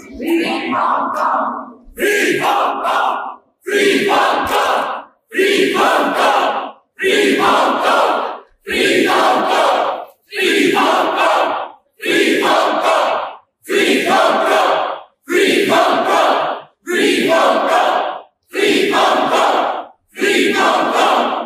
Free Hong Kong! Free Hong Kong! Free Hong Kong! Free Hong Kong! Free Hong Kong! Free Hong Kong! Free Hong Kong! Free Hong Kong! Free Hong Kong! Free Hong Kong! Free Hong Kong! Free Hong Kong! Free Hong Kong!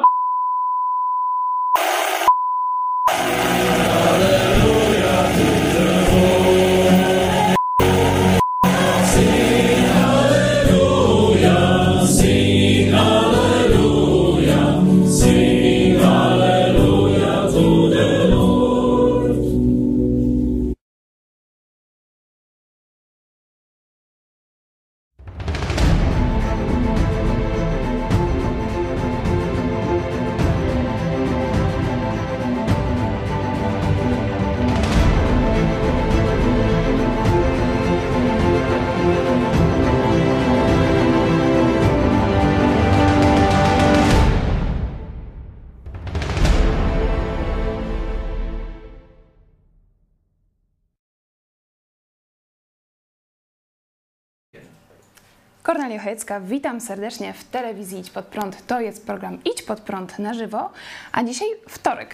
Kornelia Chojecka, witam serdecznie w telewizji Idź Pod Prąd. To jest program Idź Pod Prąd na żywo, a dzisiaj wtorek,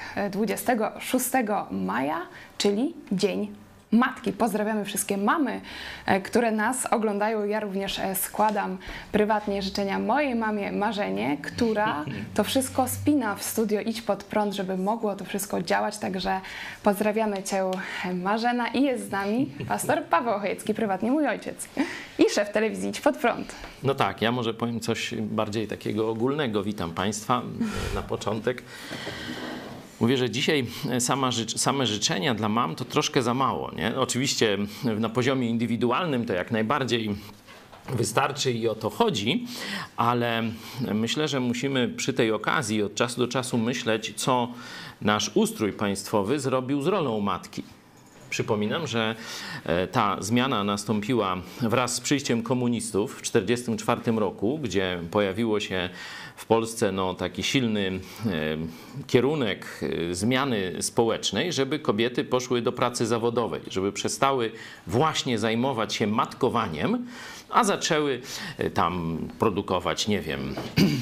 26 maja, czyli Dzień Matki. Pozdrawiamy wszystkie mamy, które nas oglądają. Ja również składam prywatnie życzenia mojej mamie Marzenie, która to wszystko spina w studio Idź Pod Prąd, żeby mogło to wszystko działać. Także pozdrawiamy Cię, Marzena, i jest z nami pastor Paweł Chojecki, prywatnie mój ojciec i szef telewizji Idź Pod Prąd. No tak, ja może powiem coś bardziej takiego ogólnego. Witam Państwa na początek. Mówię, że dzisiaj same życzenia dla mam to troszkę za mało, nie? Oczywiście na poziomie indywidualnym to jak najbardziej wystarczy i o to chodzi, ale myślę, że musimy przy tej okazji od czasu do czasu myśleć, co nasz ustrój państwowy zrobił z rolą matki. Przypominam, że ta zmiana nastąpiła wraz z przyjściem komunistów w 1944 roku, gdzie pojawiło się w Polsce taki silny kierunek zmiany społecznej, żeby kobiety poszły do pracy zawodowej, żeby przestały właśnie zajmować się matkowaniem, a zaczęły tam produkować, nie wiem,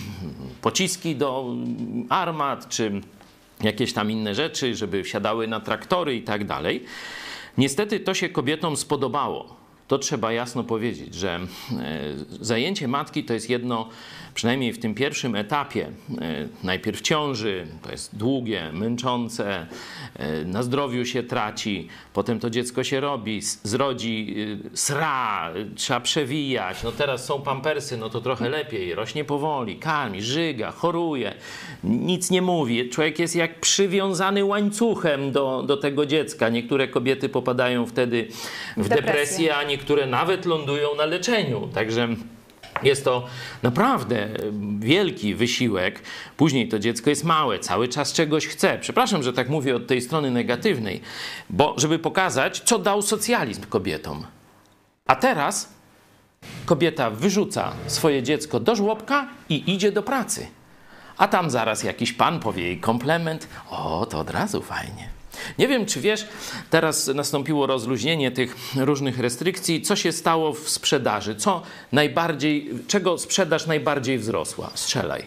pociski do armat, czy jakieś tam inne rzeczy, żeby wsiadały na traktory i tak dalej. Niestety to się kobietom spodobało. To trzeba jasno powiedzieć, że zajęcie matki to jest jedno, przynajmniej w tym pierwszym etapie, najpierw ciąży, to jest długie, męczące, na zdrowiu się traci, potem to dziecko się zrodzi, sra, trzeba przewijać, no teraz są pampersy, no to trochę lepiej, rośnie powoli, karmi, żyga, choruje, nic nie mówi, człowiek jest jak przywiązany łańcuchem do tego dziecka. Niektóre kobiety popadają wtedy w depresję, a niektóre nawet lądują na leczeniu, także jest to naprawdę wielki wysiłek. Później to dziecko jest małe, cały czas czegoś chce. Przepraszam, że tak mówię od tej strony negatywnej, bo żeby pokazać, co dał socjalizm kobietom. A teraz kobieta wyrzuca swoje dziecko do żłobka i idzie do pracy. A tam zaraz jakiś pan powie jej komplement. O, to od razu fajnie. Nie wiem, czy wiesz, teraz nastąpiło rozluźnienie tych różnych restrykcji. Co się stało w sprzedaży? Czego sprzedaż najbardziej wzrosła? Strzelaj.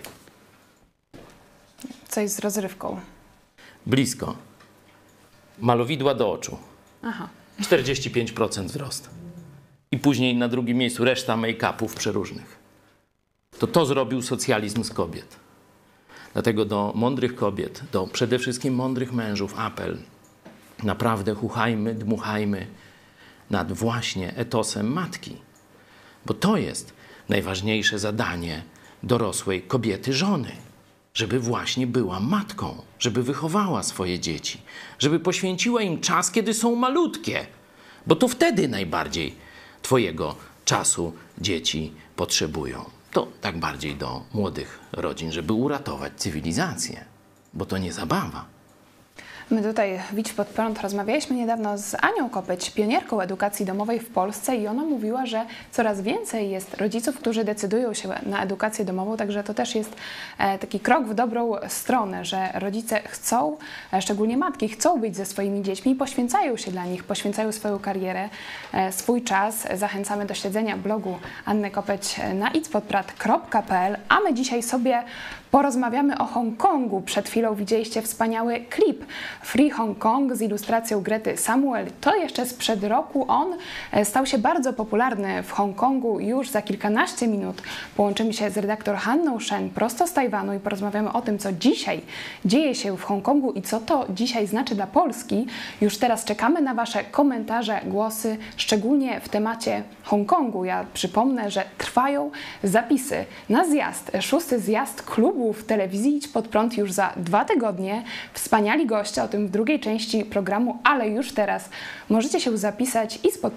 Coś z rozrywką. Blisko. Malowidła do oczu. Aha. 45% wzrost. I później na drugim miejscu reszta make-upów przeróżnych. To zrobił socjalizm z kobiet. Dlatego do mądrych kobiet, do przede wszystkim mądrych mężów apel. Naprawdę chuchajmy, dmuchajmy nad właśnie etosem matki. Bo to jest najważniejsze zadanie dorosłej kobiety, żony. Żeby właśnie była matką, żeby wychowała swoje dzieci, żeby poświęciła im czas, kiedy są malutkie. Bo to wtedy najbardziej twojego czasu dzieci potrzebują. To tak bardziej do młodych rodzin, żeby uratować cywilizację, bo to nie zabawa. My tutaj w Idź Pod Prąd rozmawialiśmy niedawno z Anią Kopeć, pionierką edukacji domowej w Polsce i ona mówiła, że coraz więcej jest rodziców, którzy decydują się na edukację domową, także to też jest taki krok w dobrą stronę, że rodzice chcą, szczególnie matki, chcą być ze swoimi dziećmi i poświęcają się dla nich, poświęcają swoją karierę, swój czas. Zachęcamy do śledzenia blogu Anny Kopeć na idźpodprad.pl, a my dzisiaj sobie porozmawiamy o Hongkongu. Przed chwilą widzieliście wspaniały klip Free Hong Kong z ilustracją Grety Samuel. To jeszcze sprzed roku. On stał się bardzo popularny w Hongkongu. Już za kilkanaście minut połączymy się z redaktor Hanną Shen prosto z Tajwanu i porozmawiamy o tym, co dzisiaj dzieje się w Hongkongu i co to dzisiaj znaczy dla Polski. Już teraz czekamy na Wasze komentarze, głosy, szczególnie w temacie Hongkongu. Ja przypomnę, że trwają zapisy na zjazd, 6. zjazd klubu w telewizji Idź Pod Prąd już za 2 tygodnie. Wspaniali goście, o tym w drugiej części programu, ale już teraz możecie się zapisać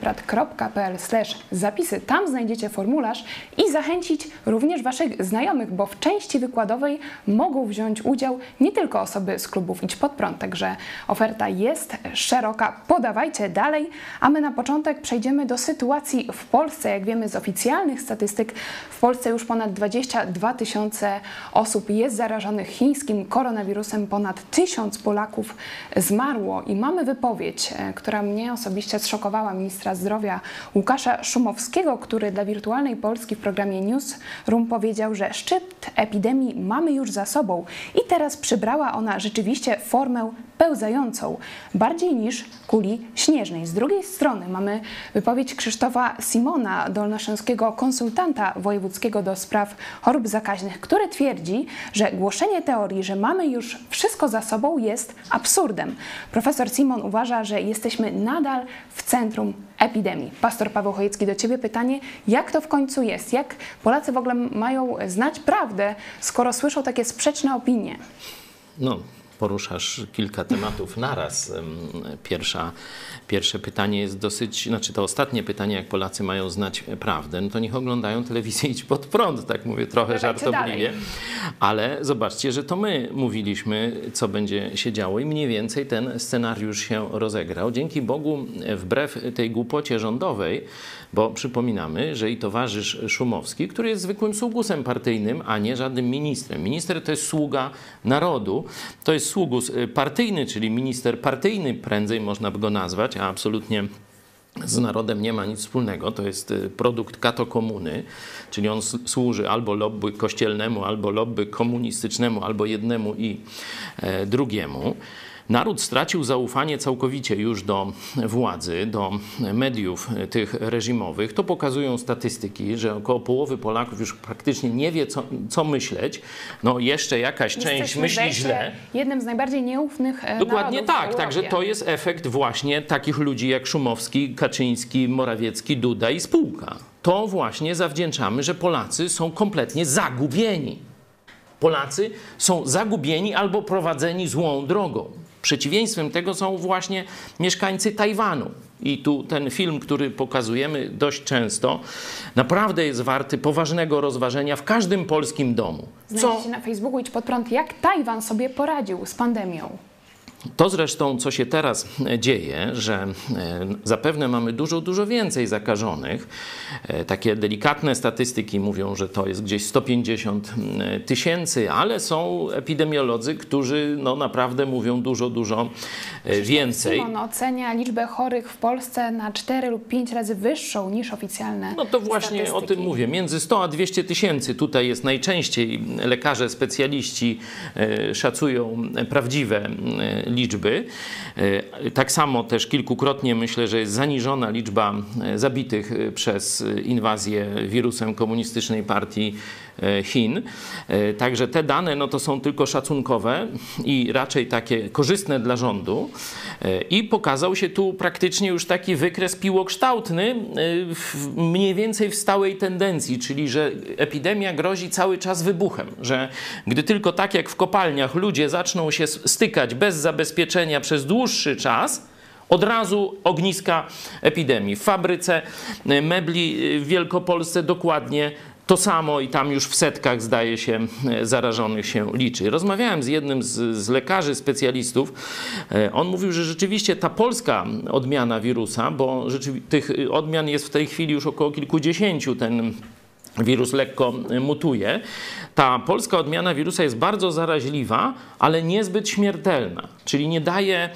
idźpodprad.pl/zapisy. Tam znajdziecie formularz i zachęcić również Waszych znajomych, bo w części wykładowej mogą wziąć udział nie tylko osoby z klubów Idź Pod Prąd, także oferta jest szeroka. Podawajcie dalej, a my na początek przejdziemy do sytuacji w Polsce. Jak wiemy z oficjalnych statystyk, w Polsce już ponad 22 000 osób jest zarażonych chińskim koronawirusem, ponad 1000 Polaków zmarło i mamy wypowiedź, która mnie osobiście zszokowała, ministra zdrowia Łukasza Szumowskiego, który dla Wirtualnej Polski w programie Newsroom powiedział, że szczyt epidemii mamy już za sobą i teraz przybrała ona rzeczywiście formę pełzającą, bardziej niż kuli śnieżnej. Z drugiej strony mamy wypowiedź Krzysztofa Simona, dolnośląskiego konsultanta wojewódzkiego do spraw chorób zakaźnych, który twierdzi, że głoszenie teorii, że mamy już wszystko za sobą, jest absurdem. Profesor Simon uważa, że jesteśmy nadal w centrum epidemii. Pastor Paweł Chojecki, do Ciebie pytanie, jak to w końcu jest? Jak Polacy w ogóle mają znać prawdę, skoro słyszą takie sprzeczne opinie? No, poruszasz kilka tematów naraz. Pierwsze pytanie jest dosyć, to ostatnie pytanie, jak Polacy mają znać prawdę, no to niech oglądają telewizję Idź Pod Prąd, tak mówię trochę żartobliwie. Ale zobaczcie, że to my mówiliśmy, co będzie się działo i mniej więcej ten scenariusz się rozegrał. Dzięki Bogu, wbrew tej głupocie rządowej, bo przypominamy, że i towarzysz Szumowski, który jest zwykłym sługusem partyjnym, a nie żadnym ministrem. Minister to jest sługa narodu, to jest sługus partyjny, czyli minister partyjny, prędzej można by go nazwać, a absolutnie z narodem nie ma nic wspólnego. To jest produkt katokomuny, czyli on służy albo lobby kościelnemu, albo lobby komunistycznemu, albo jednemu i drugiemu. Naród stracił zaufanie całkowicie już do władzy, do mediów tych reżimowych. To pokazują statystyki, że około połowy Polaków już praktycznie nie wie, co myśleć. No jeszcze jakaś część myśli źle. Jednym z najbardziej nieufnych Dokładnie narodów tak, także to jest efekt właśnie takich ludzi jak Szumowski, Kaczyński, Morawiecki, Duda i spółka. To właśnie zawdzięczamy, że Polacy są kompletnie zagubieni. Polacy są zagubieni albo prowadzeni złą drogą. Przeciwieństwem tego są właśnie mieszkańcy Tajwanu. I tu ten film, który pokazujemy dość często, naprawdę jest warty poważnego rozważenia w każdym polskim domu. Znajdziecie na Facebooku Idź Pod Prąd, jak Tajwan sobie poradził z pandemią. To zresztą, co się teraz dzieje, że zapewne mamy dużo więcej zakażonych. Takie delikatne statystyki mówią, że to jest gdzieś 150 000, ale są epidemiolodzy, którzy naprawdę mówią dużo więcej. Simon ocenia liczbę chorych w Polsce na 4 lub 5 razy wyższą niż oficjalne No to właśnie statystyki. o tym mówię. Między 100 a 200 000 tutaj jest najczęściej. Lekarze, specjaliści szacują prawdziwe liczby. Tak samo też kilkukrotnie myślę, że jest zaniżona liczba zabitych przez inwazję wirusem komunistycznej partii Chin. Także te dane no to są tylko szacunkowe i raczej takie korzystne dla rządu. I pokazał się tu praktycznie już taki wykres piłokształtny, mniej więcej w stałej tendencji, czyli że epidemia grozi cały czas wybuchem, że gdy tylko tak jak w kopalniach ludzie zaczną się stykać bez zabezpieczenia przez dłuższy czas, od razu ogniska epidemii. W fabryce mebli w Wielkopolsce dokładnie to samo i tam już w setkach, zdaje się, zarażonych się liczy. Rozmawiałem z jednym z lekarzy, specjalistów. On mówił, że rzeczywiście ta polska odmiana wirusa, bo tych odmian jest w tej chwili już około kilkudziesięciu, ten wirus lekko mutuje. Ta polska odmiana wirusa jest bardzo zaraźliwa, ale niezbyt śmiertelna. Czyli nie daje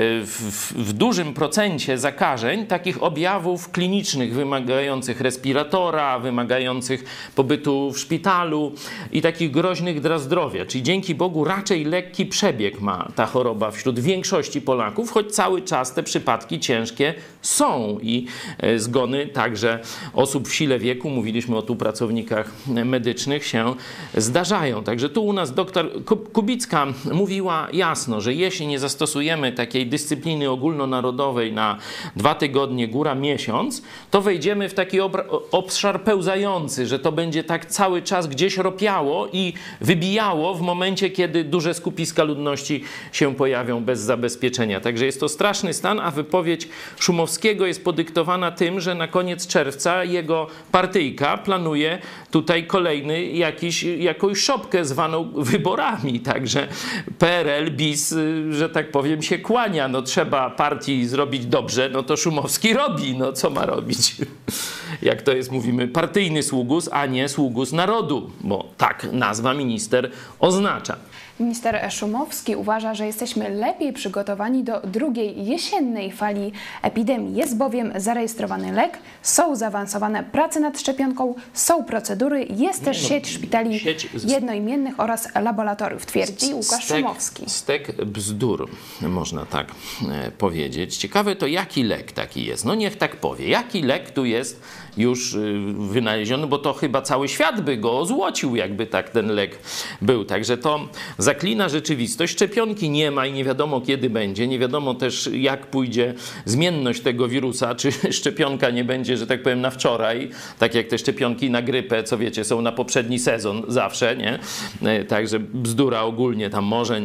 w dużym procencie zakażeń takich objawów klinicznych wymagających respiratora, wymagających pobytu w szpitalu i takich groźnych dla zdrowia. Czyli dzięki Bogu raczej lekki przebieg ma ta choroba wśród większości Polaków, choć cały czas te przypadki ciężkie są i zgony także osób w sile wieku, mówiliśmy o tu pracownikach medycznych, się zdarzają. Także tu u nas doktor Kubicka mówiła jasno, że jeśli nie zastosujemy takiej dyscypliny ogólnonarodowej na 2 tygodnie, góra miesiąc, to wejdziemy w taki obszar pełzający, że to będzie tak cały czas gdzieś ropiało i wybijało w momencie, kiedy duże skupiska ludności się pojawią bez zabezpieczenia. Także jest to straszny stan, a wypowiedź Szumowskiego jest podyktowana tym, że na koniec czerwca jego partyjka planuje tutaj kolejny jakąś szopkę zwaną wyborami. Także PRL, BiS, że tak powiem, się kłania. No trzeba partii zrobić dobrze, no to Szumowski robi. No co ma robić? Jak to jest, mówimy, partyjny sługus, a nie sługus narodu, bo tak nazwa minister oznacza. Minister Szumowski uważa, że jesteśmy lepiej przygotowani do drugiej jesiennej fali epidemii. Jest bowiem zarejestrowany lek, są zaawansowane prace nad szczepionką, są procedury, jest też sieć szpitali jednoimiennych oraz laboratoriów, twierdzi Łukasz Szumowski. Stek bzdur, można tak powiedzieć. Ciekawe to, jaki lek taki jest. No niech tak powie. Jaki lek tu jest już wynaleziony, bo to chyba cały świat by go ozłocił, jakby tak ten lek był. Także to zaklina rzeczywistość. Szczepionki nie ma i nie wiadomo, kiedy będzie. Nie wiadomo też, jak pójdzie zmienność tego wirusa. Czy szczepionka nie będzie, że tak powiem, na wczoraj, tak jak te szczepionki na grypę, co wiecie, są na poprzedni sezon zawsze, nie? Także bzdura ogólnie tam może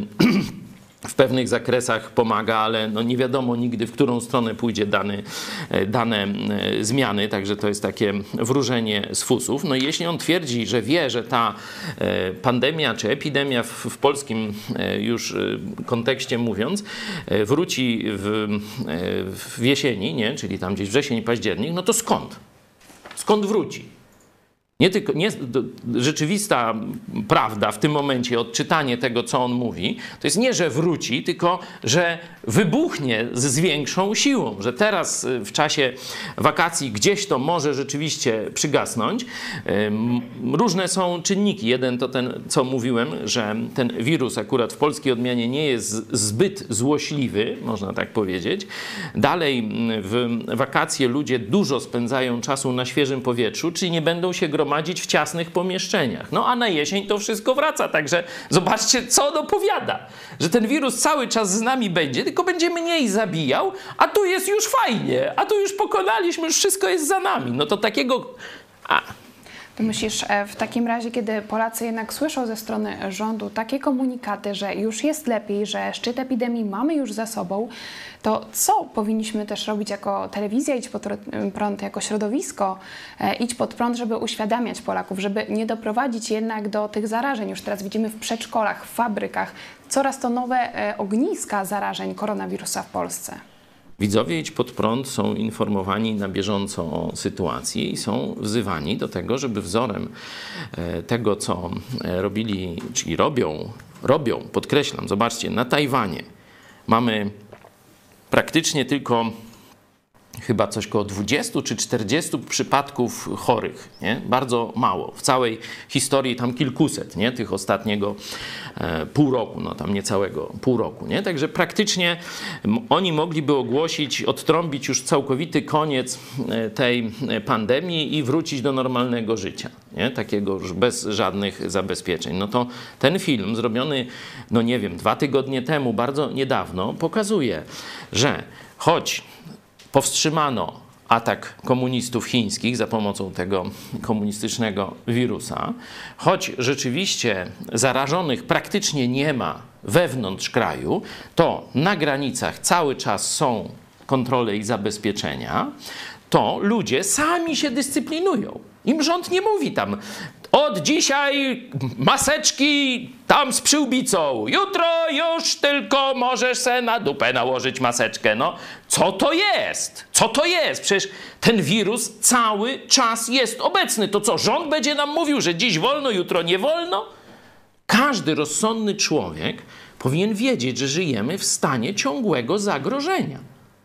w pewnych zakresach pomaga, ale no nie wiadomo nigdy, w którą stronę pójdzie dane zmiany, także to jest takie wróżenie z fusów. No i jeśli on twierdzi, że wie, że ta pandemia czy epidemia w polskim już kontekście mówiąc wróci w jesieni, nie? Czyli tam gdzieś wrzesień, październik, no to skąd? Skąd wróci? Rzeczywista prawda w tym momencie, odczytanie tego, co on mówi, to jest nie, że wróci, tylko że wybuchnie z większą siłą, że teraz w czasie wakacji gdzieś to może rzeczywiście przygasnąć. Różne są czynniki. Jeden to ten, co mówiłem, że ten wirus akurat w polskiej odmianie nie jest zbyt złośliwy, można tak powiedzieć. Dalej w wakacje ludzie dużo spędzają czasu na świeżym powietrzu, czyli nie będą się gromadzić w ciasnych pomieszczeniach. No a na jesień to wszystko wraca, także zobaczcie, co on opowiada. Że ten wirus cały czas z nami będzie, tylko będzie mniej zabijał, a tu jest już fajnie, a tu już pokonaliśmy, już wszystko jest za nami. No to takiego... To myślisz, w takim razie, kiedy Polacy jednak słyszą ze strony rządu takie komunikaty, że już jest lepiej, że szczyt epidemii mamy już za sobą, to co powinniśmy też robić jako telewizja Idź Pod Prąd, jako środowisko Idź Pod Prąd, żeby uświadamiać Polaków, żeby nie doprowadzić jednak do tych zarażeń. Już teraz widzimy w przedszkolach, w fabrykach coraz to nowe ogniska zarażeń koronawirusa w Polsce. Widzowie Idź Pod Prąd są informowani na bieżąco o sytuacji i są wzywani do tego, żeby wzorem tego, co robili, czyli robią, podkreślam, zobaczcie, na Tajwanie mamy praktycznie tylko chyba coś koło 20 czy 40 przypadków chorych, nie? Bardzo mało. W całej historii tam kilkuset, nie? Tych ostatniego pół roku, no tam niecałego pół roku, nie? Także praktycznie oni mogliby ogłosić, odtrąbić już całkowity koniec tej pandemii i wrócić do normalnego życia, nie? Takiego już bez żadnych zabezpieczeń. No to ten film zrobiony, no nie wiem, 2 tygodnie temu, bardzo niedawno, pokazuje, że choć powstrzymano atak komunistów chińskich za pomocą tego komunistycznego wirusa, choć rzeczywiście zarażonych praktycznie nie ma wewnątrz kraju, to na granicach cały czas są kontrole i zabezpieczenia, to ludzie sami się dyscyplinują. Im rząd nie mówi tam: od dzisiaj maseczki tam z przyłbicą, jutro już tylko możesz se na dupę nałożyć maseczkę. No, co to jest? Co to jest? Przecież ten wirus cały czas jest obecny. To co, rząd będzie nam mówił, że dziś wolno, jutro nie wolno? Każdy rozsądny człowiek powinien wiedzieć, że żyjemy w stanie ciągłego zagrożenia.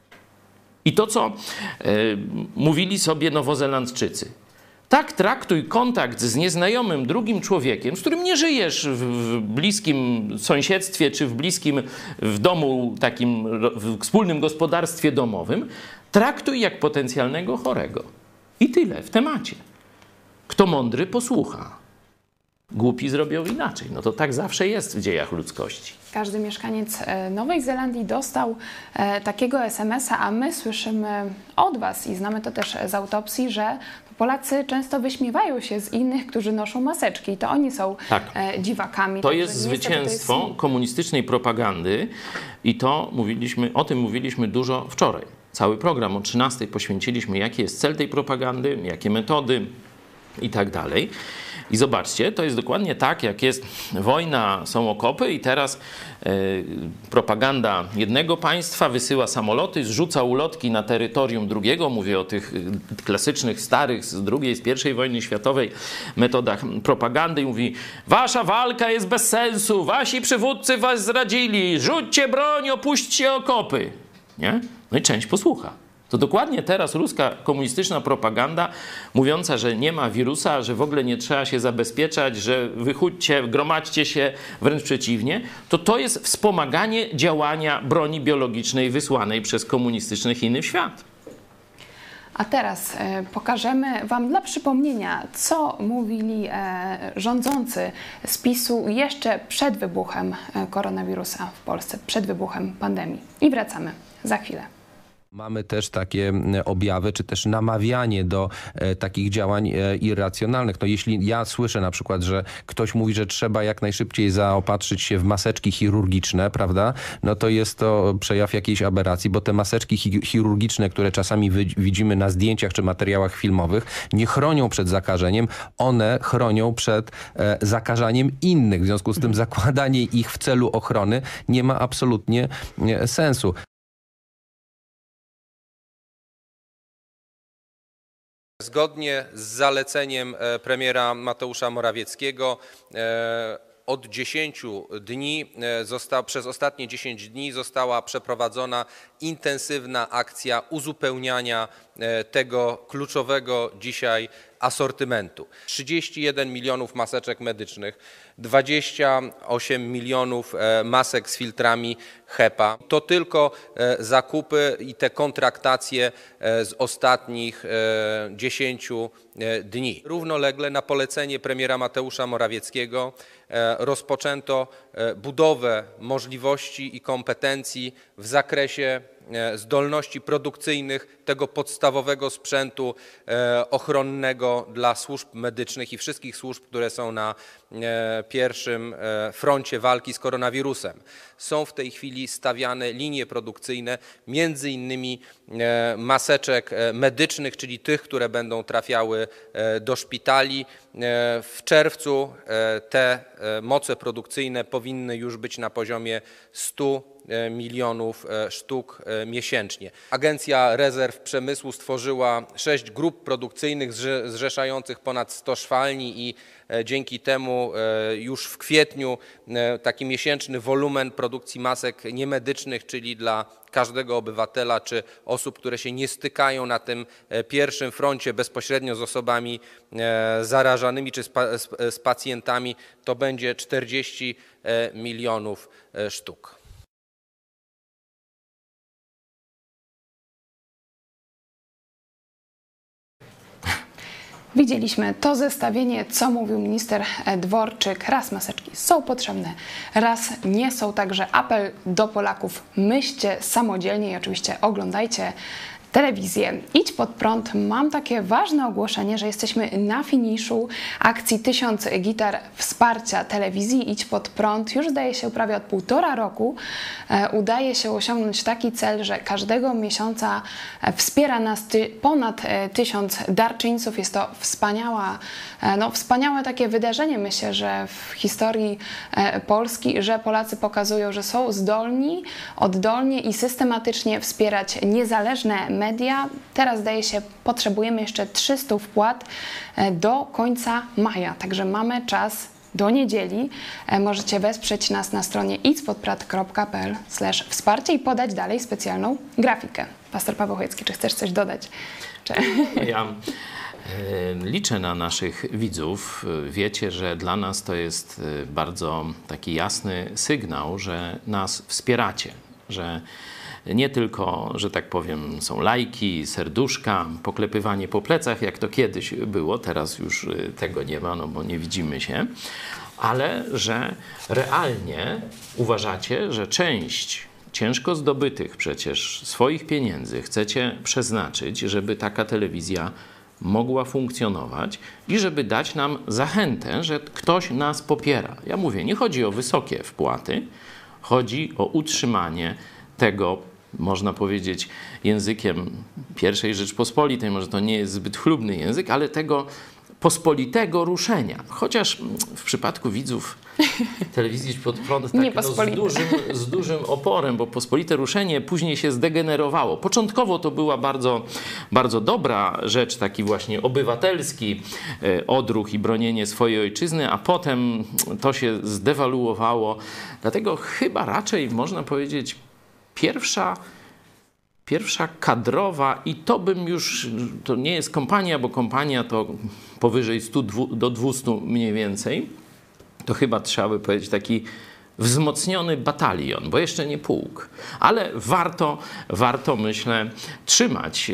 I to, co mówili sobie Nowozelandczycy. Tak traktuj kontakt z nieznajomym drugim człowiekiem, z którym nie żyjesz w bliskim sąsiedztwie czy w domu, takim w wspólnym gospodarstwie domowym, traktuj jak potencjalnego chorego. I tyle w temacie. Kto mądry, posłucha. Głupi zrobią inaczej. No to tak zawsze jest w dziejach ludzkości. Każdy mieszkaniec Nowej Zelandii dostał takiego SMS-a, a my słyszymy od Was i znamy to też z autopsji, że Polacy często wyśmiewają się z innych, którzy noszą maseczki. To oni są dziwakami. To jest zwycięstwo komunistycznej propagandy i o tym mówiliśmy dużo wczoraj. Cały program o 13:00 poświęciliśmy, jaki jest cel tej propagandy, jakie metody i tak dalej. I zobaczcie, to jest dokładnie tak, jak jest wojna, są okopy i teraz propaganda jednego państwa wysyła samoloty, zrzuca ulotki na terytorium drugiego. Mówię o tych klasycznych, starych z II, z I wojny światowej metodach propagandy. I mówi: wasza walka jest bez sensu, wasi przywódcy was zdradzili, rzućcie broń, opuśćcie okopy. Nie? No i część posłucha. To dokładnie teraz ruska komunistyczna propaganda mówiąca, że nie ma wirusa, że w ogóle nie trzeba się zabezpieczać, że wychódźcie, gromadźcie się, wręcz przeciwnie, to jest wspomaganie działania broni biologicznej wysłanej przez komunistyczny Chiny w świat. A teraz pokażemy Wam dla przypomnienia, co mówili rządzący z PiS-u jeszcze przed wybuchem koronawirusa w Polsce, przed wybuchem pandemii. I wracamy za chwilę. Mamy też takie objawy, czy też namawianie do takich działań irracjonalnych. No jeśli ja słyszę na przykład, że ktoś mówi, że trzeba jak najszybciej zaopatrzyć się w maseczki chirurgiczne, prawda? No to jest to przejaw jakiejś aberracji, bo te maseczki chirurgiczne, które czasami widzimy na zdjęciach czy materiałach filmowych, nie chronią przed zakażeniem, one chronią przed zakażaniem innych. W związku z tym zakładanie ich w celu ochrony nie ma absolutnie sensu. Zgodnie z zaleceniem premiera Mateusza Morawieckiego od 10 dni, przez ostatnie 10 dni została przeprowadzona intensywna akcja uzupełniania tego kluczowego dzisiaj asortymentu. 31 milionów maseczek medycznych, 28 milionów masek z filtrami HEPA. To tylko zakupy i te kontraktacje z ostatnich 10 dni. Równolegle na polecenie premiera Mateusza Morawieckiego rozpoczęto budowę możliwości i kompetencji w zakresie zdolności produkcyjnych tego podstawowego sprzętu ochronnego dla służb medycznych i wszystkich służb, które są na pierwszym froncie walki z koronawirusem. Są w tej chwili stawiane linie produkcyjne, między innymi maseczek medycznych, czyli tych, które będą trafiały do szpitali. W czerwcu te moce produkcyjne powinny już być na poziomie 100 milionów sztuk miesięcznie. Agencja Rezerw Przemysłu stworzyła 6 grup produkcyjnych zrzeszających ponad 100 szwalni i dzięki temu już w kwietniu taki miesięczny wolumen produkcji masek niemedycznych, czyli dla każdego obywatela czy osób, które się nie stykają na tym pierwszym froncie bezpośrednio z osobami zarażanymi czy z pacjentami, to będzie 40 milionów sztuk. Widzieliśmy to zestawienie, co mówił minister Dworczyk. Raz maseczki są potrzebne, raz nie są. Także apel do Polaków: myślcie samodzielnie i oczywiście oglądajcie telewizję. Idź pod prąd. Mam takie ważne ogłoszenie, że jesteśmy na finiszu akcji 1000 gitar wsparcia telewizji Idź pod prąd. Już zdaje się prawie od 1,5 roku udaje się osiągnąć taki cel, że każdego miesiąca wspiera nas ponad 1000 darczyńców. Jest to wspaniałe takie wydarzenie, myślę, że w historii Polski, że Polacy pokazują, że są zdolni, oddolnie i systematycznie wspierać niezależne media. Teraz zdaje się, potrzebujemy jeszcze 300 wpłat do końca maja, także mamy czas do niedzieli. Możecie wesprzeć nas na stronie idzpodprad.pl/wsparcie i podać dalej specjalną grafikę. Pastor Paweł Chojecki, czy chcesz coś dodać? Ja liczę na naszych widzów. Wiecie, że dla nas to jest bardzo taki jasny sygnał, że nas wspieracie, że nie tylko, że tak powiem, są lajki, serduszka, poklepywanie po plecach, jak to kiedyś było, teraz już tego nie ma, no bo nie widzimy się, ale że realnie uważacie, że część ciężko zdobytych przecież swoich pieniędzy chcecie przeznaczyć, żeby taka telewizja mogła funkcjonować i żeby dać nam zachętę, że ktoś nas popiera. Ja mówię, nie chodzi o wysokie wpłaty, chodzi o utrzymanie tego, można powiedzieć językiem pierwszej Rzeczpospolitej, może to nie jest zbyt chlubny język, ale tego pospolitego ruszenia. Chociaż w przypadku widzów telewizji pod prąd tak, z dużym oporem, bo pospolite ruszenie później się zdegenerowało. Początkowo to była bardzo, bardzo dobra rzecz, taki właśnie obywatelski odruch i bronienie swojej ojczyzny, a potem to się zdewaluowało. Dlatego chyba raczej można powiedzieć pierwsza kadrowa i to bym już, to nie jest kompania, bo kompania to powyżej 100 do 200 mniej więcej, to chyba trzeba by powiedzieć taki wzmocniony batalion, bo jeszcze nie pułk, ale warto myślę trzymać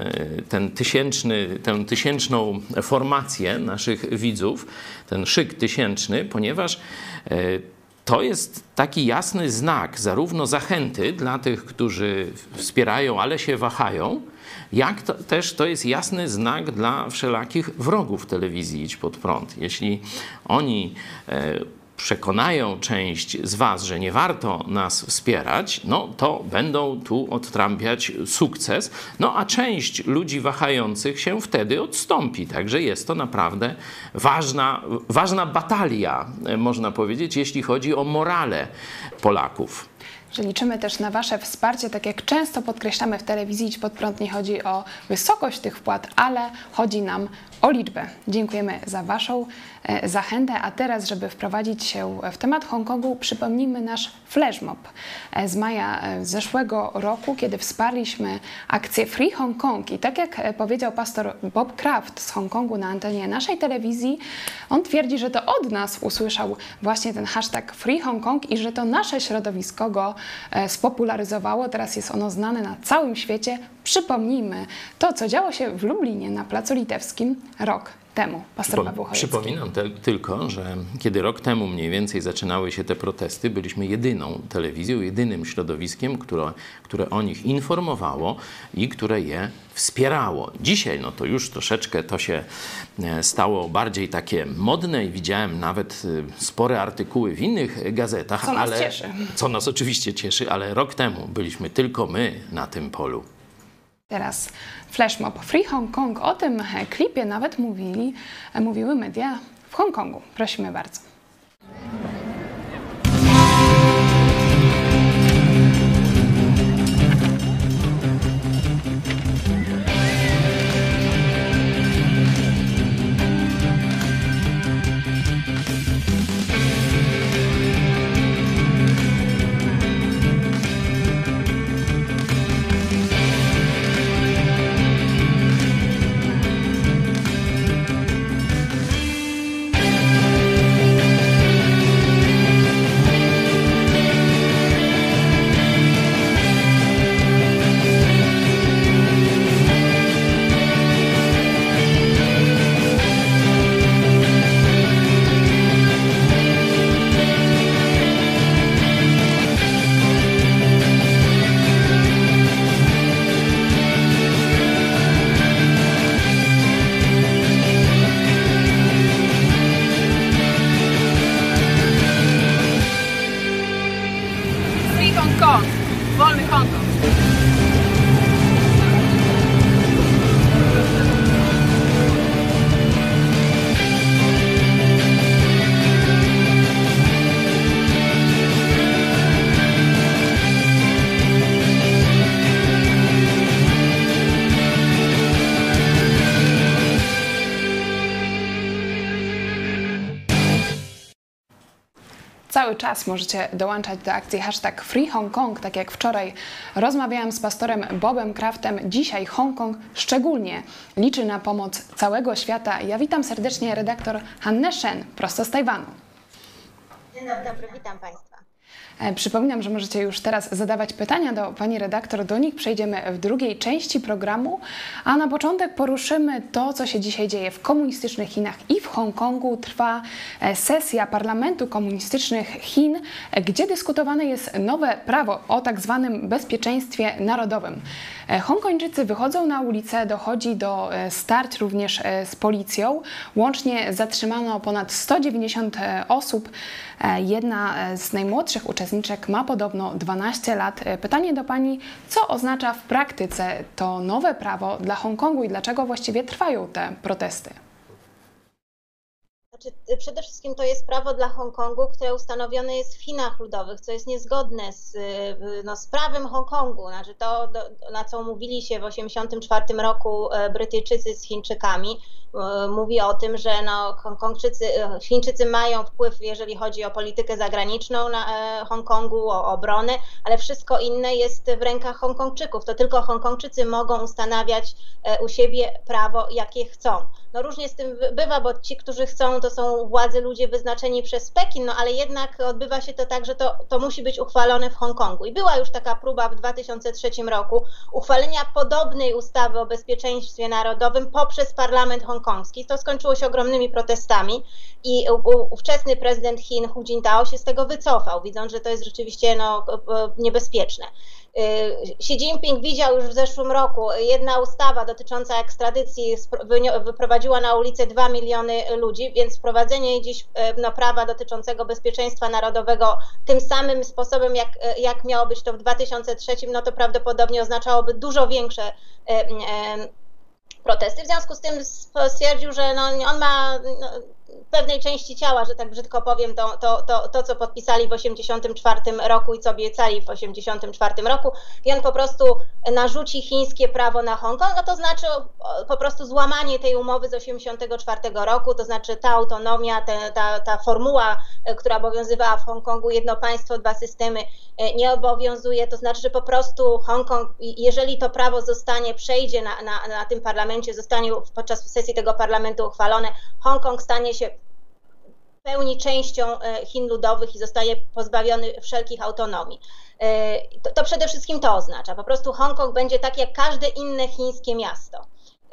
tę tysięczną formację naszych widzów, ten szyk tysięczny, ponieważ to jest taki jasny znak zarówno zachęty dla tych, którzy wspierają, ale się wahają, jak też to jest jasny znak dla wszelakich wrogów telewizji Idź pod prąd. Jeśli oni przekonają część z was, że nie warto nas wspierać, no to będą tu odtrąbiać sukces, no a część ludzi wahających się wtedy odstąpi. Także jest to naprawdę ważna batalia, można powiedzieć, jeśli chodzi o morale Polaków. Że liczymy też na wasze wsparcie, tak jak często podkreślamy w telewizji Idź pod prąd, nie chodzi o wysokość tych wpłat, ale chodzi nam o liczbę. Dziękujemy za waszą zachętę, a teraz, żeby wprowadzić się w temat Hongkongu, przypomnijmy nasz flashmob z maja zeszłego roku, kiedy wsparliśmy akcję Free Hong Kong i tak jak powiedział pastor Bob Kraft z Hongkongu na antenie naszej telewizji, on twierdzi, że to od nas usłyszał właśnie ten hashtag Free Hong Kong i że to nasze środowisko go spopularyzowało. Teraz jest ono znane na całym świecie. Przypomnijmy to, co działo się w Lublinie na Placu Litewskim rok temu. Pastor Paweł Chojecki. Przypominam tylko, że kiedy rok temu mniej więcej zaczynały się te protesty, byliśmy jedyną telewizją, jedynym środowiskiem, które o nich informowało i które je wspierało. Dzisiaj no to już troszeczkę to się stało bardziej takie modne i widziałem nawet spore artykuły w innych gazetach. Co nas cieszy. Co nas oczywiście cieszy, ale rok temu byliśmy tylko my na tym polu. Teraz flashmob Free Hong Kong. O tym klipie nawet mówiły media w Hongkongu. Prosimy bardzo. cały czas możecie dołączać do akcji #FreeHongKong, tak jak wczoraj rozmawiałam z pastorem Bobem Craftem. Dzisiaj Hongkong szczególnie liczy na pomoc całego świata. Ja witam serdecznie redaktor Hannę Shen, prosto z Tajwanu. Dzień dobry, witam Państwa. Przypominam, że możecie już teraz zadawać pytania do pani redaktor. Do nich przejdziemy w drugiej części programu, a na początek poruszymy to, co się dzisiaj dzieje w komunistycznych Chinach i w Hongkongu. Trwa sesja Parlamentu Komunistycznych Chin, gdzie dyskutowane jest nowe prawo o tak zwanym bezpieczeństwie narodowym. Hongkończycy wychodzą na ulicę, dochodzi do starć również z policją. Łącznie zatrzymano ponad 190 osób. Jedna z najmłodszych uczestniczek ma podobno 12 lat. Pytanie do Pani, co oznacza w praktyce to nowe prawo dla Hongkongu i dlaczego właściwie trwają te protesty? Przede wszystkim to jest prawo dla Hongkongu, które ustanowione jest w Chinach Ludowych, co jest niezgodne z prawem Hongkongu. Znaczy to, na co umówili się w 1984 roku Brytyjczycy z Chińczykami, mówi o tym, że Chińczycy mają wpływ, jeżeli chodzi o politykę zagraniczną na Hongkongu, o obronę, ale wszystko inne jest w rękach Hongkongczyków. To tylko Hongkongczycy mogą ustanawiać u siebie prawo, jakie chcą. No różnie z tym bywa, bo ci, którzy chcą, to są władzy ludzie wyznaczeni przez Pekin, no ale jednak odbywa się to tak, że to musi być uchwalone w Hongkongu. I była już taka próba w 2003 roku uchwalenia podobnej ustawy o bezpieczeństwie narodowym poprzez parlament hongkongski. To skończyło się ogromnymi protestami i ówczesny prezydent Chin Hu Jintao się z tego wycofał, widząc, że to jest rzeczywiście niebezpieczne. Xi Jinping widział już w zeszłym roku, jedna ustawa dotycząca ekstradycji wyprowadziła na ulicę 2 miliony ludzi, więc wprowadzenie dziś prawa dotyczącego bezpieczeństwa narodowego tym samym sposobem, jak miało być to w 2003, no to prawdopodobnie oznaczałoby dużo większe protesty. W związku z tym stwierdził, że on ma pewnej części ciała, że tak brzydko powiem, to co podpisali w 1984 roku i co obiecali w 1984 roku, i on po prostu narzuci chińskie prawo na Hongkong, a to znaczy po prostu złamanie tej umowy z 1984 roku, to znaczy ta autonomia, ta formuła, która obowiązywała w Hongkongu, jedno państwo, dwa systemy, nie obowiązuje, to znaczy, że po prostu Hongkong, jeżeli to prawo przejdzie na tym parlamencie, zostanie podczas sesji tego parlamentu uchwalone, Hongkong stanie się w pełni częścią Chin Ludowych i zostaje pozbawiony wszelkich autonomii. To przede wszystkim to oznacza. Po prostu Hongkong będzie tak jak każde inne chińskie miasto.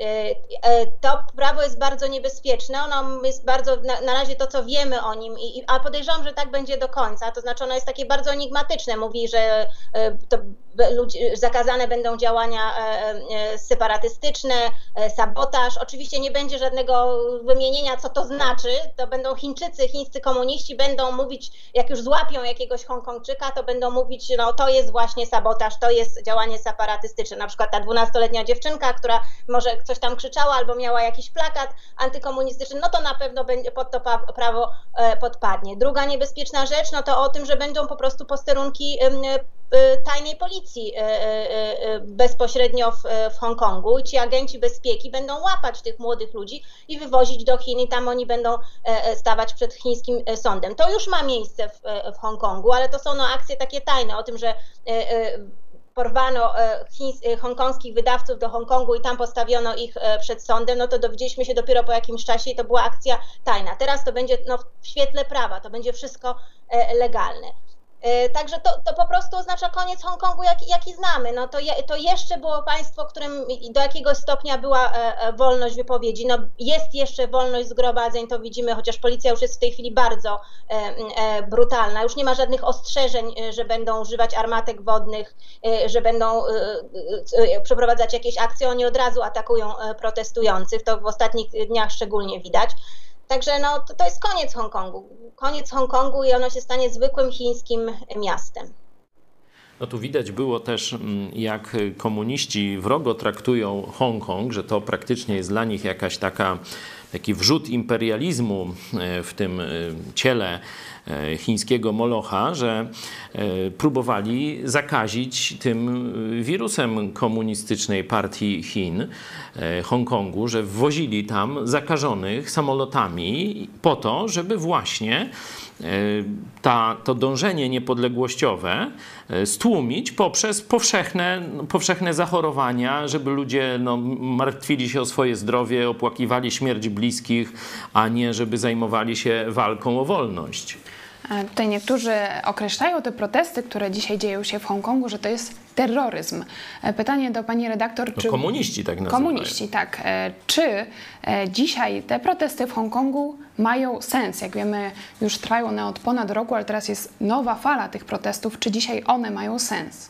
To prawo jest bardzo niebezpieczne, ono jest bardzo, na razie to co wiemy o nim, a podejrzewam, że tak będzie do końca, to znaczy ono jest takie bardzo enigmatyczne, mówi, że zakazane będą działania separatystyczne, sabotaż, oczywiście nie będzie żadnego wymienienia, co to znaczy, to będą chińscy komuniści będą mówić, jak już złapią jakiegoś Hongkongczyka, to będą mówić, no to jest właśnie sabotaż, to jest działanie separatystyczne, na przykład ta 12-letnia dziewczynka, która może coś tam krzyczała albo miała jakiś plakat antykomunistyczny, no to na pewno pod to prawo podpadnie. Druga niebezpieczna rzecz, no to o tym, że będą po prostu posterunki tajnej policji bezpośrednio w Hongkongu i ci agenci bezpieki będą łapać tych młodych ludzi i wywozić do Chin i tam oni będą stawać przed chińskim sądem. To już ma miejsce w Hongkongu, ale to są akcje takie tajne, o tym, że porwano hongkongskich wydawców do Hongkongu i tam postawiono ich przed sądem, no to dowiedzieliśmy się dopiero po jakimś czasie i to była akcja tajna. Teraz to będzie w świetle prawa, to będzie wszystko legalne. Także to po prostu oznacza koniec Hongkongu, jaki znamy. No to jeszcze było państwo, w którym do jakiegoś stopnia była wolność wypowiedzi. No jest jeszcze wolność zgromadzeń, to widzimy, chociaż policja już jest w tej chwili bardzo brutalna. Już nie ma żadnych ostrzeżeń, że będą używać armatek wodnych, że będą przeprowadzać jakieś akcje. Oni od razu atakują protestujących, to w ostatnich dniach szczególnie widać. Także to jest koniec Hongkongu i ono się stanie zwykłym chińskim miastem. No tu widać było też, jak komuniści wrogo traktują Hongkong, że to praktycznie jest dla nich jakaś taka taki wrzód imperializmu w tym ciele chińskiego molocha, że próbowali zakazić tym wirusem komunistycznej partii Chin, Hongkongu, że wwozili tam zakażonych samolotami po to, żeby właśnie to dążenie niepodległościowe stłumić poprzez powszechne zachorowania, żeby ludzie martwili się o swoje zdrowie, opłakiwali śmierć bliskich, a nie żeby zajmowali się walką o wolność. Tutaj niektórzy określają te protesty, które dzisiaj dzieją się w Hongkongu, że to jest terroryzm. Pytanie do pani redaktor, czy... Komuniści tak nazywają. Komuniści, tak. Czy dzisiaj te protesty w Hongkongu mają sens? Jak wiemy, już trwają one od ponad roku, ale teraz jest nowa fala tych protestów. Czy dzisiaj one mają sens?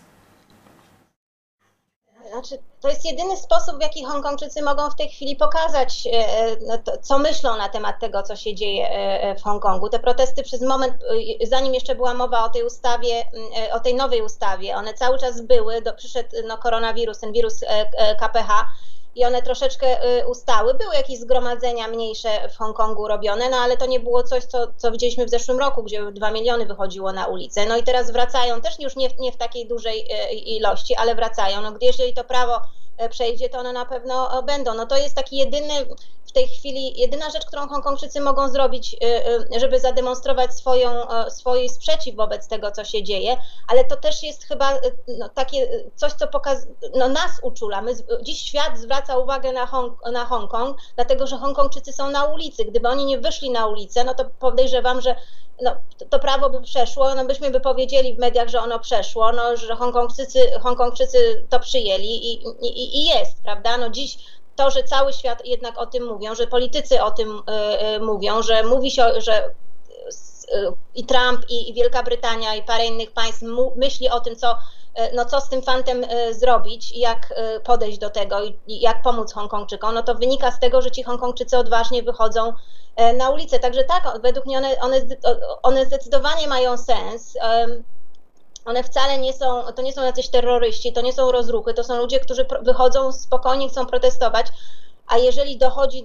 Znaczy, to jest jedyny sposób, w jaki Hongkongczycy mogą w tej chwili pokazać, co myślą na temat tego, co się dzieje w Hongkongu. Te protesty przez moment, zanim jeszcze była mowa o tej ustawie, o tej nowej ustawie, one cały czas były, przyszedł koronawirus, ten wirus KPH, i one troszeczkę ustały. Były jakieś zgromadzenia mniejsze w Hongkongu robione, ale to nie było coś, co widzieliśmy w zeszłym roku, gdzie 2 miliony wychodziło na ulicę. No i teraz wracają, też już nie w takiej dużej ilości, ale wracają. No, jeżeli to prawo przejdzie, to one na pewno będą. No to jest taki w tej chwili jedyna rzecz, którą Hongkongczycy mogą zrobić, żeby zademonstrować swój sprzeciw wobec tego, co się dzieje, ale to też jest chyba takie coś, co nas uczula. Dziś świat zwraca uwagę na Hongkong, dlatego że Hongkongczycy są na ulicy. Gdyby oni nie wyszli na ulicę, no to podejrzewam, że to prawo by przeszło, byśmy powiedzieli w mediach, że ono przeszło, że Hongkongczycy to przyjęli i jest, prawda? Dziś to, że cały świat jednak o tym mówią, że politycy o tym mówią, że mówi się, że i Trump, i Wielka Brytania, i parę innych państw myśli o tym, co z tym fantem zrobić i jak podejść do tego i jak pomóc Hongkongczykom, to wynika z tego, że ci Hongkongczycy odważnie wychodzą na ulicę. Także tak, według mnie one zdecydowanie mają sens. One wcale to nie są jacyś terroryści, to nie są rozruchy, to są ludzie, którzy wychodzą spokojnie, chcą protestować, a jeżeli dochodzi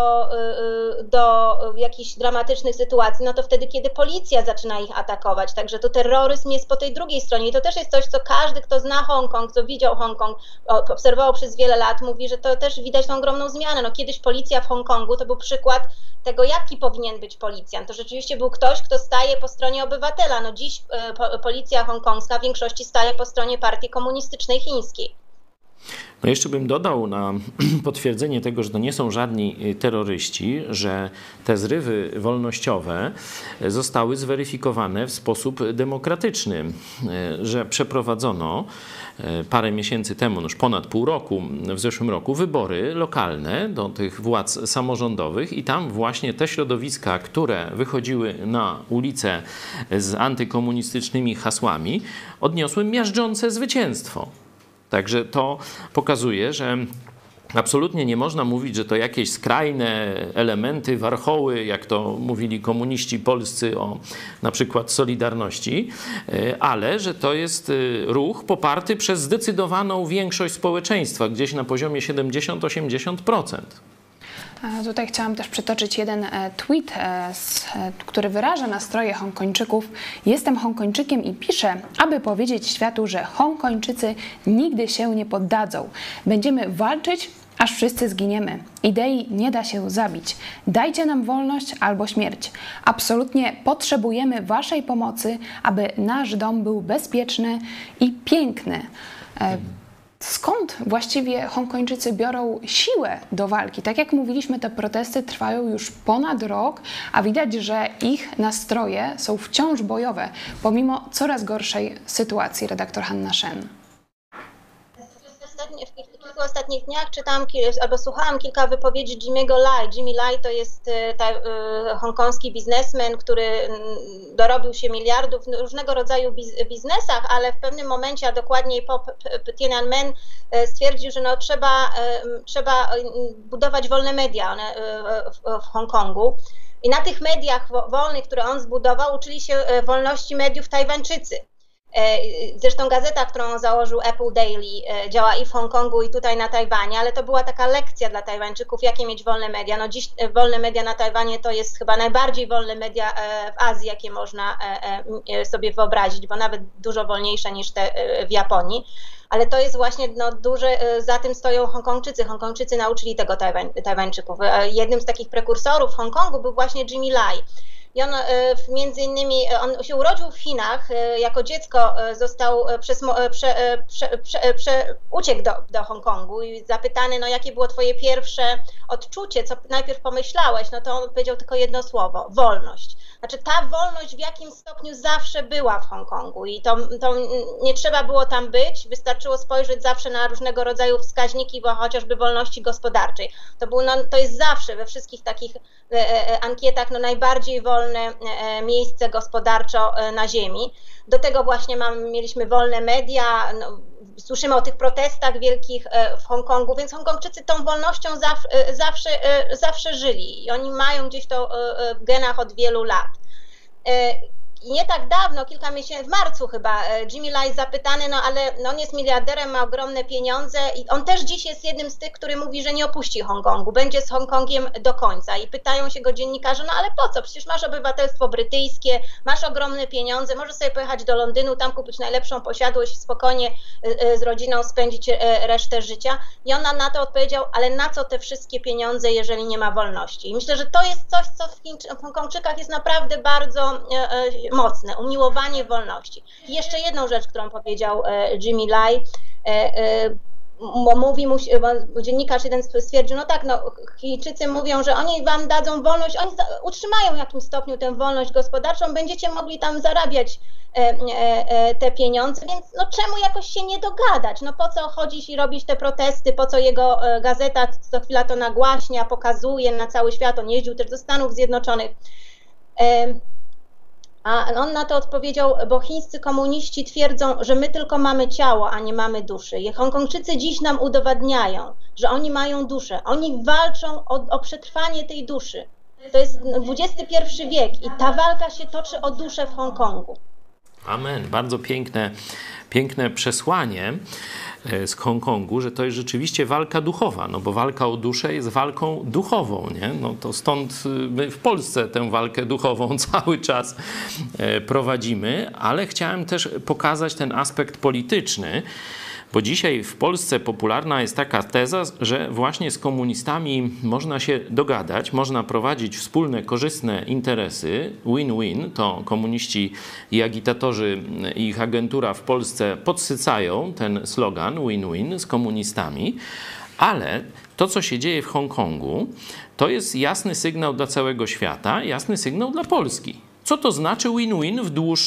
do jakichś dramatycznych sytuacji, to wtedy, kiedy policja zaczyna ich atakować. Także to terroryzm jest po tej drugiej stronie i to też jest coś, co każdy, kto zna Hongkong, kto widział Hongkong, obserwował przez wiele lat, mówi, że to też widać tą ogromną zmianę. Kiedyś policja w Hongkongu to był przykład tego, jaki powinien być policjant. To rzeczywiście był ktoś, kto staje po stronie obywatela. Dziś policja hongkongska w większości staje po stronie partii komunistycznej chińskiej. Jeszcze bym dodał na potwierdzenie tego, że to nie są żadni terroryści, że te zrywy wolnościowe zostały zweryfikowane w sposób demokratyczny, że przeprowadzono parę miesięcy temu, już ponad pół roku, w zeszłym roku, wybory lokalne do tych władz samorządowych i tam właśnie te środowiska, które wychodziły na ulicę z antykomunistycznymi hasłami, odniosły miażdżące zwycięstwo. Także to pokazuje, że absolutnie nie można mówić, że to jakieś skrajne elementy, warchoły, jak to mówili komuniści polscy o na przykład Solidarności, ale że to jest ruch poparty przez zdecydowaną większość społeczeństwa, gdzieś na poziomie 70-80%. Tutaj chciałam też przytoczyć jeden tweet, który wyraża nastroje Hongkończyków. Jestem Hongkończykiem i piszę, aby powiedzieć światu, że Hongkończycy nigdy się nie poddadzą. Będziemy walczyć, aż wszyscy zginiemy. Idei nie da się zabić. Dajcie nam wolność albo śmierć. Absolutnie potrzebujemy waszej pomocy, aby nasz dom był bezpieczny i piękny. Skąd właściwie Hongkończycy biorą siłę do walki? Tak jak mówiliśmy, te protesty trwają już ponad rok, a widać, że ich nastroje są wciąż bojowe, pomimo coraz gorszej sytuacji. Redaktor Hanna Shen. W kilku ostatnich dniach czytałam albo słuchałam kilka wypowiedzi Jimmy'ego Lai. Jimmy Lai to jest hongkoński biznesmen, który dorobił się miliardów w różnego rodzaju biznesach, ale w pewnym momencie, a dokładniej po Tiananmen, stwierdził, że trzeba budować wolne media w Hongkongu. I na tych mediach wolnych, które on zbudował, uczyli się wolności mediów Tajwańczycy. Zresztą gazeta, którą założył Apple Daily, działa i w Hongkongu, i tutaj na Tajwanie, ale to była taka lekcja dla Tajwańczyków, jakie mieć wolne media. No dziś wolne media na Tajwanie to jest chyba najbardziej wolne media w Azji, jakie można sobie wyobrazić, bo nawet dużo wolniejsze niż te w Japonii. Ale to jest właśnie duże, za tym stoją Hongkongczycy. Hongkongczycy nauczyli tego Tajwańczyków. Jednym z takich prekursorów w Hongkongu był właśnie Jimmy Lai. I on między innymi, on się urodził w Chinach, jako dziecko został uciekł do Hongkongu i zapytany, no jakie było twoje pierwsze odczucie, co najpierw pomyślałeś, no to on powiedział tylko jedno słowo: wolność. Znaczy ta wolność w jakim stopniu zawsze była w Hongkongu i to nie trzeba było tam być, wystarczyło spojrzeć zawsze na różnego rodzaju wskaźniki, bo chociażby wolności gospodarczej. To jest zawsze we wszystkich takich ankietach najbardziej wolne miejsce gospodarczo na ziemi. Do tego właśnie mieliśmy wolne media, słyszymy o tych protestach wielkich w Hongkongu, więc Hongkongczycy tą wolnością zawsze żyli i oni mają gdzieś to w genach od wielu lat. I nie tak dawno, kilka miesięcy, w marcu chyba, Jimmy Lai zapytany, ale on jest miliarderem, ma ogromne pieniądze i on też dziś jest jednym z tych, który mówi, że nie opuści Hongkongu, będzie z Hongkongiem do końca. I pytają się go dziennikarze, ale po co? Przecież masz obywatelstwo brytyjskie, masz ogromne pieniądze, możesz sobie pojechać do Londynu, tam kupić najlepszą posiadłość i spokojnie z rodziną spędzić resztę życia. I on na to odpowiedział, ale na co te wszystkie pieniądze, jeżeli nie ma wolności? I myślę, że to jest coś, co w Hongkongczykach jest naprawdę bardzo mocne, umiłowanie wolności. I jeszcze jedną rzecz, którą powiedział Jimmy Lai, bo dziennikarz jeden stwierdził, Chińczycy mówią, że oni wam dadzą wolność, oni utrzymają w jakimś stopniu tę wolność gospodarczą, będziecie mogli tam zarabiać te pieniądze, więc czemu jakoś się nie dogadać? Po co chodzić i robić te protesty, po co jego gazeta co chwila to nagłaśnia, pokazuje na cały świat, on jeździł też do Stanów Zjednoczonych. A on na to odpowiedział, bo chińscy komuniści twierdzą, że my tylko mamy ciało, a nie mamy duszy. I Hongkongczycy dziś nam udowadniają, że oni mają duszę. Oni walczą o przetrwanie tej duszy. To jest XXI wiek i ta walka się toczy o duszę w Hongkongu. Amen. Bardzo piękne przesłanie z Hongkongu, że to jest rzeczywiście walka duchowa, bo walka o duszę jest walką duchową, nie? To stąd my w Polsce tę walkę duchową cały czas prowadzimy, ale chciałem też pokazać ten aspekt polityczny, bo dzisiaj w Polsce popularna jest taka teza, że właśnie z komunistami można się dogadać, można prowadzić wspólne, korzystne interesy, win-win, to komuniści i agitatorzy i ich agentura w Polsce podsycają ten slogan win-win z komunistami, ale to, co się dzieje w Hongkongu, to jest jasny sygnał dla całego świata, jasny sygnał dla Polski. Co to znaczy win-win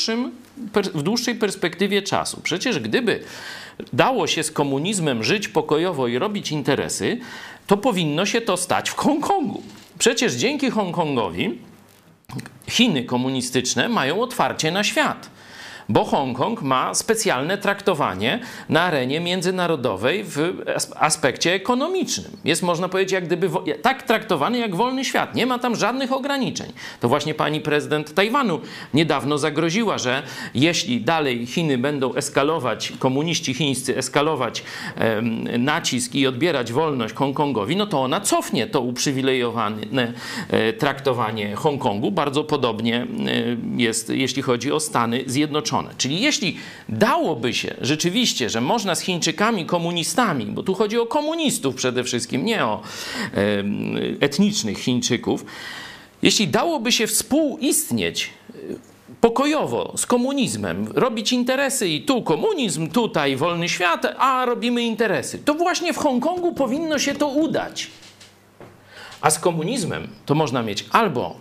w dłuższej perspektywie czasu? Przecież gdyby dało się z komunizmem żyć pokojowo i robić interesy, to powinno się to stać w Hongkongu. Przecież dzięki Hongkongowi Chiny komunistyczne mają otwarcie na świat, bo Hongkong ma specjalne traktowanie na arenie międzynarodowej w aspekcie ekonomicznym. Jest, można powiedzieć, jak gdyby tak traktowany jak wolny świat. Nie ma tam żadnych ograniczeń. To właśnie pani prezydent Tajwanu niedawno zagroziła, że jeśli dalej Chiny będą eskalować, komuniści chińscy eskalować nacisk i odbierać wolność Hongkongowi, to ona cofnie to uprzywilejowane traktowanie Hongkongu. Bardzo podobnie jest, jeśli chodzi o Stany Zjednoczone. Czyli jeśli dałoby się rzeczywiście, że można z Chińczykami, komunistami, bo tu chodzi o komunistów przede wszystkim, nie o etnicznych Chińczyków, jeśli dałoby się współistnieć pokojowo z komunizmem, robić interesy i tu komunizm, tutaj wolny świat, a robimy interesy, to właśnie w Hongkongu powinno się to udać. A z komunizmem to można mieć albo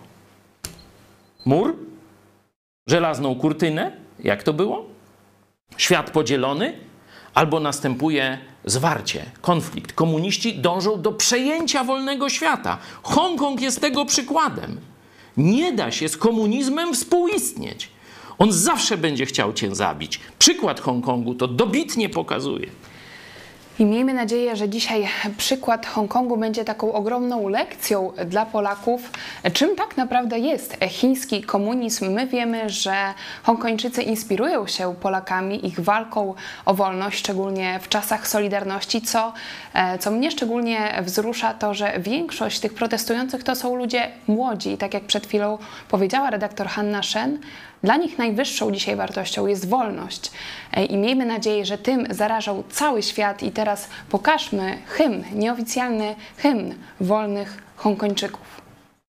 mur, żelazną kurtynę, jak to było? Świat podzielony, albo następuje zwarcie, konflikt. Komuniści dążą do przejęcia wolnego świata. Hongkong jest tego przykładem. Nie da się z komunizmem współistnieć. On zawsze będzie chciał cię zabić. Przykład Hongkongu to dobitnie pokazuje. I miejmy nadzieję, że dzisiaj przykład Hongkongu będzie taką ogromną lekcją dla Polaków, czym tak naprawdę jest chiński komunizm. My wiemy, że Hongkończycy inspirują się Polakami, ich walką o wolność, szczególnie w czasach Solidarności, co mnie szczególnie wzrusza, to, że większość tych protestujących to są ludzie młodzi. I tak jak przed chwilą powiedziała redaktor Hanna Shen, dla nich najwyższą dzisiaj wartością jest wolność. I miejmy nadzieję, że tym zarażał cały świat i teraz pokażmy hymn, nieoficjalny hymn wolnych Hongkończyków.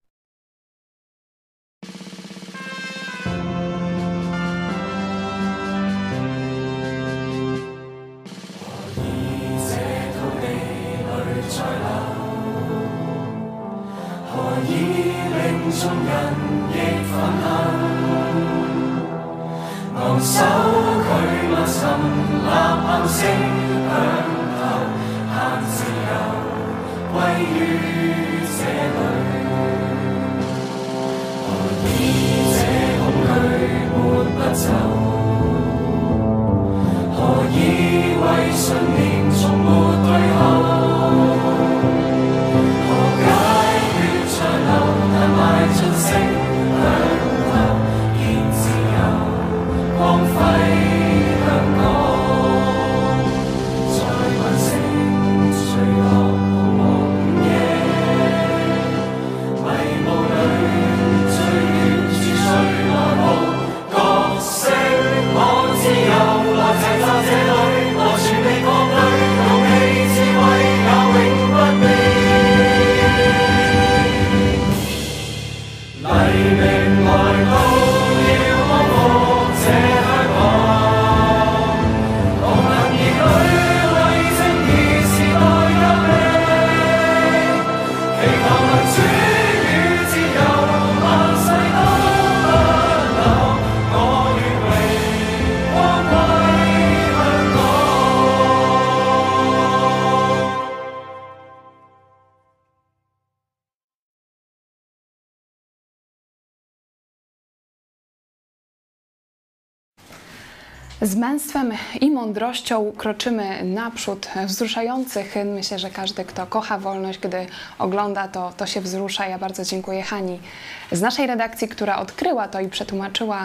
Z męstwem i mądrością kroczymy naprzód. Wzruszający hymn. Myślę, że każdy, kto kocha wolność, gdy ogląda to się wzrusza. Ja bardzo dziękuję Hani z naszej redakcji, która odkryła to i przetłumaczyła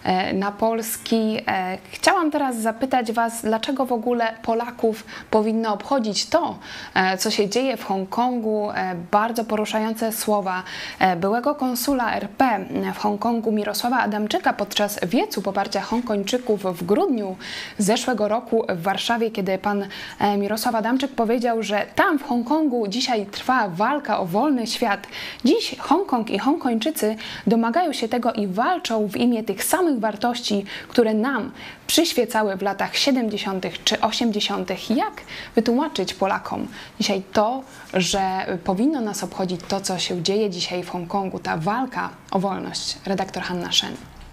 na polski. Chciałam teraz zapytać Was, dlaczego w ogóle Polaków powinno obchodzić to, co się dzieje w Hongkongu. Bardzo poruszające słowa byłego konsula RP w Hongkongu Mirosława Adamczyka podczas wiecu poparcia Hongkończyków w grudniu zeszłego roku w Warszawie, kiedy pan Mirosław Adamczyk powiedział, że tam w Hongkongu dzisiaj trwa walka o wolny świat. Dziś Hongkong i Hongkończycy domagają się tego i walczą w imię tych samych wartości, które nam przyświecały w latach 70. czy 80. Jak wytłumaczyć Polakom dzisiaj to, że powinno nas obchodzić to, co się dzieje dzisiaj w Hongkongu, ta walka o wolność? Redaktor Hanna Shen.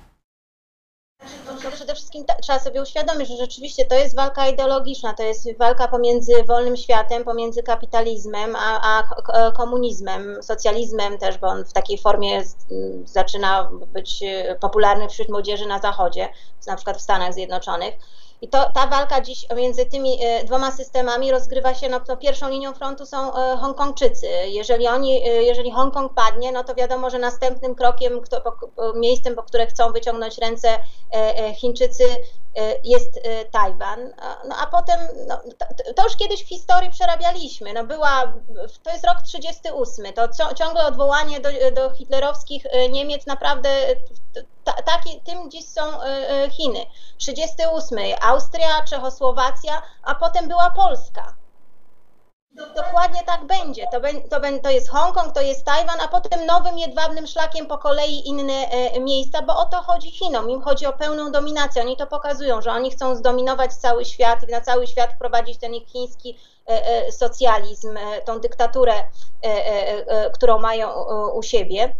Przede wszystkim trzeba sobie uświadomić, że rzeczywiście to jest walka ideologiczna, to jest walka pomiędzy wolnym światem, pomiędzy kapitalizmem a komunizmem, socjalizmem też, bo on w takiej formie zaczyna być popularny wśród młodzieży na Zachodzie, na przykład w Stanach Zjednoczonych. I ta walka dziś między tymi dwoma systemami rozgrywa się, pierwszą linią frontu są Hongkongczycy. Jeżeli Hongkong padnie, no to wiadomo, że następnym krokiem, miejscem, po które chcą wyciągnąć ręce Chińczycy, jest Tajwan. No a potem, to już kiedyś w historii przerabialiśmy, to jest rok 1938, to ciągle odwołanie do hitlerowskich Niemiec, naprawdę, tym dziś są Chiny. 1938, Austria, Czechosłowacja, a potem była Polska. Dokładnie tak będzie. To jest Hongkong, to jest Tajwan, a potem nowym jedwabnym szlakiem po kolei inne miejsca, bo o to chodzi Chinom. Im chodzi o pełną dominację. Oni to pokazują, że oni chcą zdominować cały świat i na cały świat wprowadzić ten ich chiński socjalizm, tą dyktaturę, którą mają u siebie.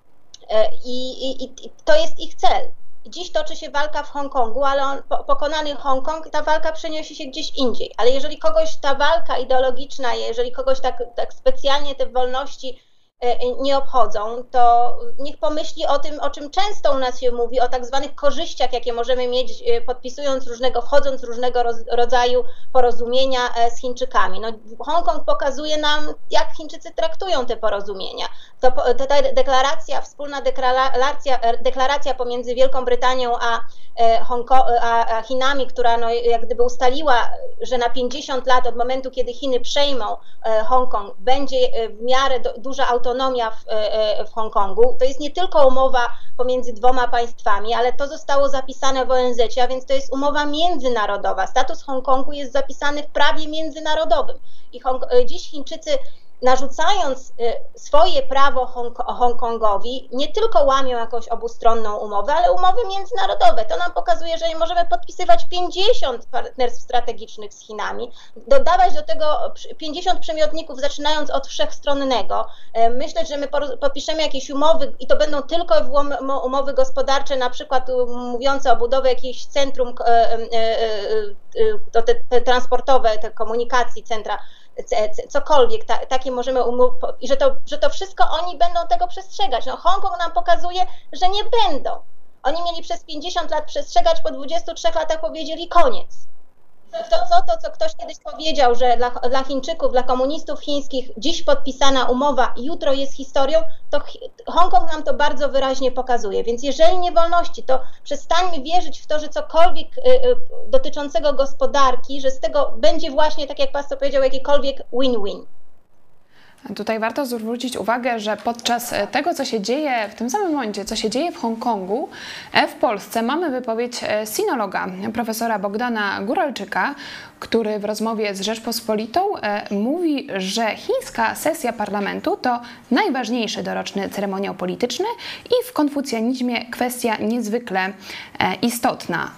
I to jest ich cel. Dziś toczy się walka w Hongkongu, ale pokonany Hongkong, ta walka przeniesie się gdzieś indziej. Ale jeżeli kogoś ta walka ideologiczna, jeżeli kogoś tak specjalnie te wolności nie obchodzą, to niech pomyśli o tym, o czym często u nas się mówi, o tak zwanych korzyściach, jakie możemy mieć wchodząc w różnego rodzaju porozumienia z Chińczykami. No, Hongkong pokazuje nam, jak Chińczycy traktują te porozumienia. Ta deklaracja, wspólna deklaracja pomiędzy Wielką Brytanią a Chinami, która no, jak gdyby ustaliła, że na 50 lat od momentu, kiedy Chiny przejmą Hongkong, będzie w miarę duża autonomia w Hongkongu. To jest nie tylko umowa pomiędzy dwoma państwami, ale to zostało zapisane w ONZ-cie, a więc to jest umowa międzynarodowa. Status Hongkongu jest zapisany w prawie międzynarodowym. I dziś Chińczycy, narzucając swoje prawo Hongkongowi, nie tylko łamią jakąś obustronną umowę, ale umowy międzynarodowe. To nam pokazuje, że możemy podpisywać 50 partnerstw strategicznych z Chinami, dodawać do tego 50 przymiotników, zaczynając od wszechstronnego. Myśleć, że my podpiszemy jakieś umowy i to będą tylko umowy gospodarcze, na przykład mówiące o budowie jakiegoś centrum transportowe, te komunikacji, centra, cokolwiek, takie możemy i że to wszystko oni będą tego przestrzegać. No, Hongkong nam pokazuje, że nie będą. Oni mieli przez 50 lat przestrzegać, po 23 latach powiedzieli koniec. Co ktoś kiedyś powiedział, że dla Chińczyków, dla komunistów chińskich dziś podpisana umowa, jutro jest historią, to Hongkong nam to bardzo wyraźnie pokazuje. Więc jeżeli nie wolności, to przestańmy wierzyć w to, że cokolwiek dotyczącego gospodarki, że z tego będzie właśnie, tak jak pastor powiedział, jakikolwiek win-win. Tutaj warto zwrócić uwagę, że podczas tego, co się dzieje w tym samym momencie, co się dzieje w Hongkongu, w Polsce mamy wypowiedź sinologa, profesora Bogdana Guralczyka, który w rozmowie z Rzeczpospolitą mówi, że chińska sesja parlamentu to najważniejszy doroczny ceremoniał polityczny i w konfucjanizmie kwestia niezwykle istotna.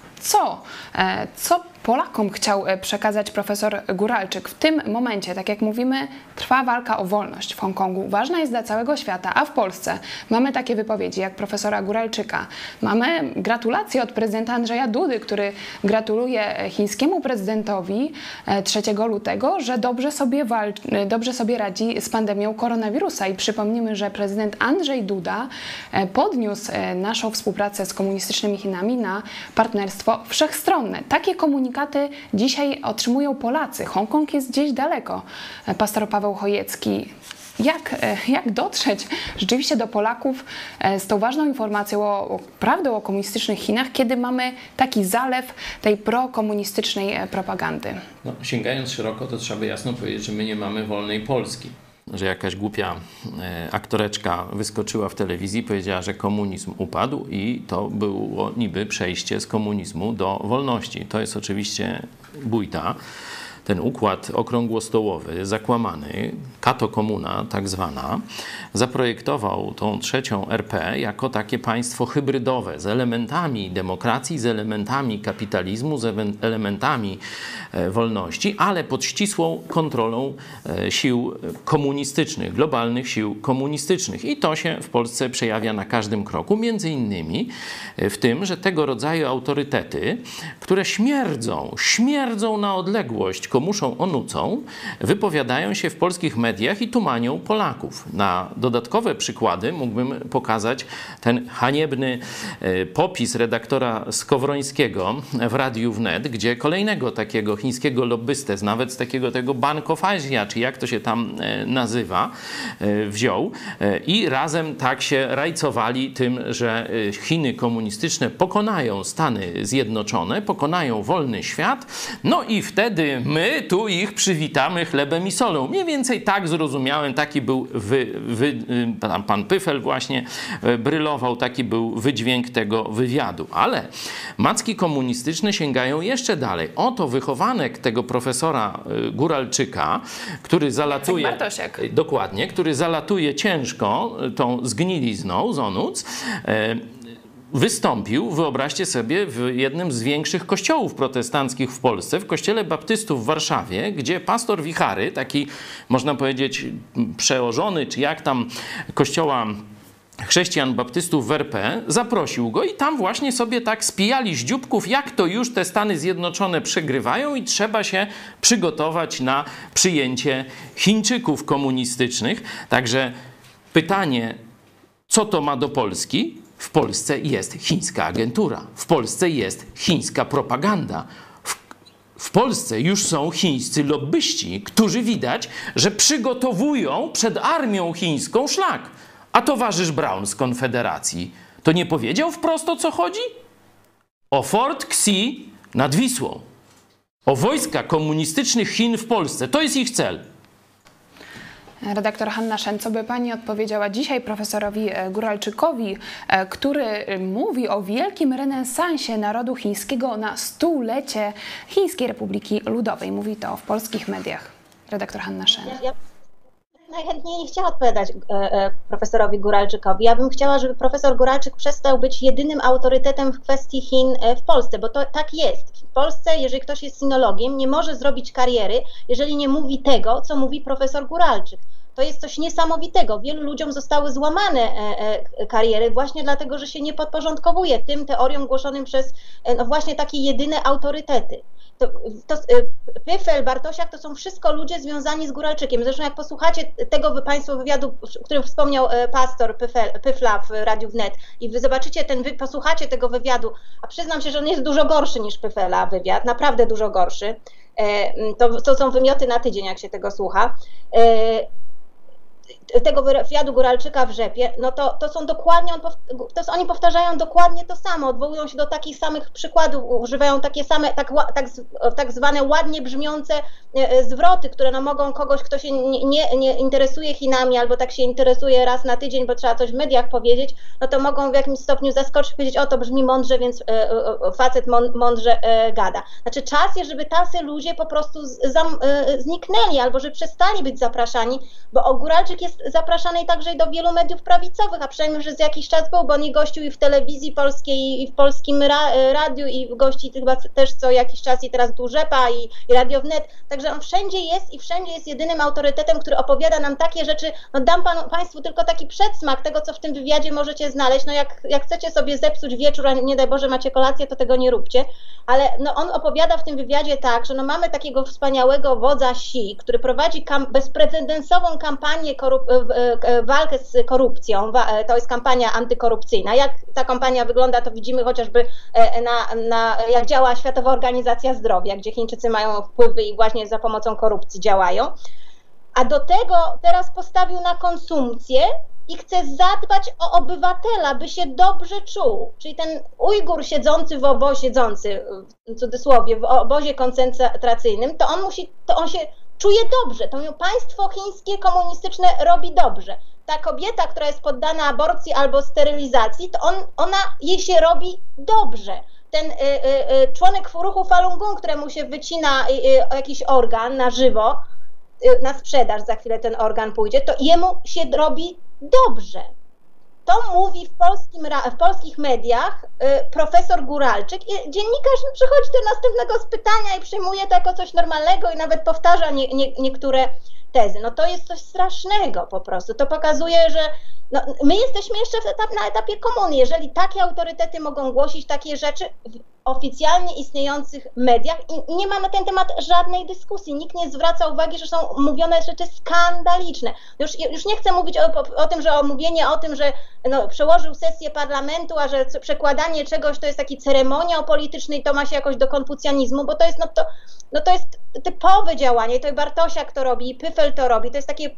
Co Polakom chciał przekazać profesor Guralczyk? W tym momencie, tak jak mówimy, trwa walka o wolność w Hongkongu. Ważna jest dla całego świata, a w Polsce mamy takie wypowiedzi jak profesora Guralczyka. Mamy gratulacje od prezydenta Andrzeja Dudy, który gratuluje chińskiemu prezydentowi 3 lutego, że dobrze sobie radzi z pandemią koronawirusa. I przypomnijmy, że prezydent Andrzej Duda podniósł naszą współpracę z komunistycznymi Chinami na partnerstwo wszechstronne. Takie komunikaty dzisiaj otrzymują Polacy. Hongkong jest gdzieś daleko. Pastor Paweł Chojecki, jak dotrzeć rzeczywiście do Polaków z tą ważną informacją prawdą o komunistycznych Chinach, kiedy mamy taki zalew tej prokomunistycznej propagandy? No, sięgając szeroko, to trzeba jasno powiedzieć, że my nie mamy wolnej Polski. Że jakaś głupia aktoreczka wyskoczyła w telewizji i powiedziała, że komunizm upadł i to było niby przejście z komunizmu do wolności. To jest oczywiście bujta. Ten układ okrągłostołowy, zakłamany, kato-komuna tak zwana, zaprojektował tą trzecią RP jako takie państwo hybrydowe z elementami demokracji, z elementami kapitalizmu, z elementami wolności, ale pod ścisłą kontrolą sił komunistycznych, globalnych sił komunistycznych. I to się w Polsce przejawia na każdym kroku, między innymi w tym, że tego rodzaju autorytety, które śmierdzą na odległość, komuszą onucą, wypowiadają się w polskich mediach i tumanią Polaków. Na dodatkowe przykłady mógłbym pokazać ten haniebny popis redaktora Skowrońskiego w Radiu Wnet, gdzie kolejnego takiego chińskiego lobbystę, nawet z tego Bank of Asia, czy jak to się tam nazywa, wziął i razem tak się rajcowali tym, że Chiny komunistyczne pokonają Stany Zjednoczone, pokonają wolny świat, no i wtedy my tu ich przywitamy chlebem i solą. Mniej więcej tak zrozumiałem, taki był pan Pyfel właśnie brylował, taki był wydźwięk tego wywiadu. Ale macki komunistyczne sięgają jeszcze dalej. Oto wychowanek tego profesora Guralczyka, który zalatuje... Bartosiek. Dokładnie, który zalatuje ciężko tą zgnilizną z onuc, wystąpił, wyobraźcie sobie, w jednym z większych kościołów protestanckich w Polsce, w kościele baptystów w Warszawie, gdzie pastor Wichary, taki można powiedzieć przełożony, czy jak tam kościoła chrześcijan baptystów w RP, zaprosił go i tam właśnie sobie tak spijali z dzióbków, jak to już te Stany Zjednoczone przegrywają i trzeba się przygotować na przyjęcie Chińczyków komunistycznych. Także Pytanie, co to ma do Polski? W Polsce jest chińska agentura, w Polsce jest chińska propaganda. W Polsce już są chińscy lobbyści, którzy widać, że przygotowują przed armią chińską szlak. A towarzysz Braun z Konfederacji to nie powiedział wprost, o co chodzi? O Fort Xi nad Wisłą. O wojska komunistycznych Chin w Polsce. To jest ich cel. Redaktor Hanna Szen, co by pani odpowiedziała dzisiaj profesorowi Góralczykowi, który mówi o wielkim renesansie narodu chińskiego na 100-lecie Chińskiej Republiki Ludowej. Mówi to w polskich mediach. Redaktor Hanna Szen. Ja najchętniej nie chciała odpowiadać profesorowi Góralczykowi. Ja bym chciała, żeby profesor Góralczyk przestał być jedynym autorytetem w kwestii Chin w Polsce, bo to tak jest. W Polsce, jeżeli ktoś jest sinologiem, nie może zrobić kariery, jeżeli nie mówi tego, co mówi profesor Góralczyk. To jest coś niesamowitego. Wielu ludziom zostały złamane kariery właśnie dlatego, że się nie podporządkowuje tym teoriom głoszonym przez no właśnie takie jedyne autorytety. Pyfel, Bartosiak to są wszystko ludzie związani z Góralczykiem. Zresztą jak posłuchacie tego Państwo wywiadu, o którym wspomniał pastor Pyfla w Radiu Wnet i wy zobaczycie posłuchacie tego wywiadu, a przyznam się, że on jest dużo gorszy niż Pyfela wywiad, naprawdę dużo gorszy. To są wymioty na tydzień, jak się tego słucha. Tego wywiadu Góralczyka w Rzepie, no to są dokładnie, oni powtarzają dokładnie to samo, odwołują się do takich samych przykładów, używają takie same, tak zwane ładnie brzmiące zwroty, które no mogą kogoś, kto się nie interesuje Chinami, albo tak się interesuje raz na tydzień, bo trzeba coś w mediach powiedzieć, no to mogą w jakimś stopniu zaskoczyć, powiedzieć, o to brzmi mądrze, więc facet mądrze gada. Znaczy czas jest, żeby tacy ludzie po prostu zniknęli, albo żeby przestali być zapraszani, bo Góralczyk jest zapraszany także do wielu mediów prawicowych, a przynajmniej przez jakiś czas był, bo on gościł i w telewizji polskiej, i w polskim radiu, i gości chyba też co jakiś czas, i teraz tu Rzepa, i Radio Wnet, także on wszędzie jest i wszędzie jest jedynym autorytetem, który opowiada nam takie rzeczy. No dam Państwu tylko taki przedsmak tego, co w tym wywiadzie możecie znaleźć. No jak chcecie sobie zepsuć wieczór, a nie daj Boże macie kolację, to tego nie róbcie, ale no on opowiada w tym wywiadzie tak, że no mamy takiego wspaniałego wodza Xi, który prowadzi bezprecedensową kampanię walkę z korupcją, to jest kampania antykorupcyjna. Jak ta kampania wygląda, to widzimy chociażby jak działa Światowa Organizacja Zdrowia, gdzie Chińczycy mają wpływy i właśnie za pomocą korupcji działają. A do tego teraz postawił na konsumpcję i chce zadbać o obywatela, by się dobrze czuł. Czyli ten Ujgur siedzący w obozie, w cudzysłowie, w obozie koncentracyjnym, to on się czuje dobrze, to państwo chińskie komunistyczne robi dobrze. Ta kobieta, która jest poddana aborcji albo sterylizacji, to jej się robi dobrze. Ten członek ruchu Falun Gong, któremu się wycina jakiś organ na żywo, na sprzedaż, za chwilę ten organ pójdzie, to jemu się robi dobrze. To mówi w polskich mediach profesor Góralczyk i dziennikarz przychodzi do następnego pytania i przyjmuje to jako coś normalnego i nawet powtarza niektóre tezy. No to jest coś strasznego po prostu. To pokazuje, że no, my jesteśmy jeszcze na etapie komuny. Jeżeli takie autorytety mogą głosić takie rzeczy w oficjalnie istniejących mediach i nie ma na ten temat żadnej dyskusji. Nikt nie zwraca uwagi, że są mówione rzeczy skandaliczne. Już nie chcę mówić o tym, że mówienie o tym, że no, przełożył sesję parlamentu, a że przekładanie czegoś to jest taki ceremoniał polityczny i to ma się jakoś do konfucjanizmu, bo to jest to jest typowe działanie. To Bartosiak to robi, i Pyfel to robi. To jest takie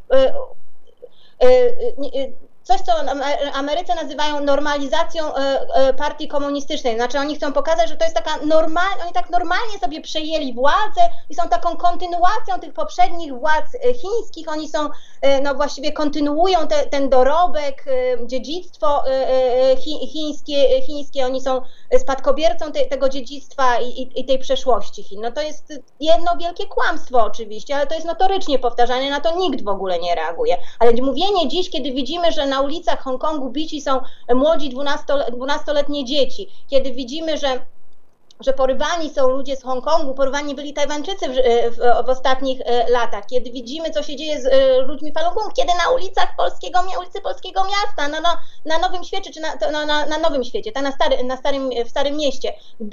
coś, co w Ameryce nazywają normalizacją partii komunistycznej. Znaczy oni chcą pokazać, że to jest taka oni tak normalnie sobie przejęli władzę i są taką kontynuacją tych poprzednich władz chińskich. Oni są, no właściwie kontynuują ten dorobek, dziedzictwo chińskie. Oni są spadkobiercą tego dziedzictwa i tej przeszłości Chin. No to jest jedno wielkie kłamstwo oczywiście, ale to jest notorycznie powtarzane, na to nikt w ogóle nie reaguje. Ale mówienie dziś, kiedy widzimy, że na ulicach Hongkongu bici są młodzi 12-letnie dzieci, kiedy widzimy, że że porywani są ludzie z Hongkongu, porywani byli Tajwańczycy w ostatnich latach, kiedy widzimy, co się dzieje z ludźmi Falun Gong, kiedy na ulicy Polskiego Miasta, na Nowym Świecie, czy na Nowym Świecie, tak w Starym Mieście,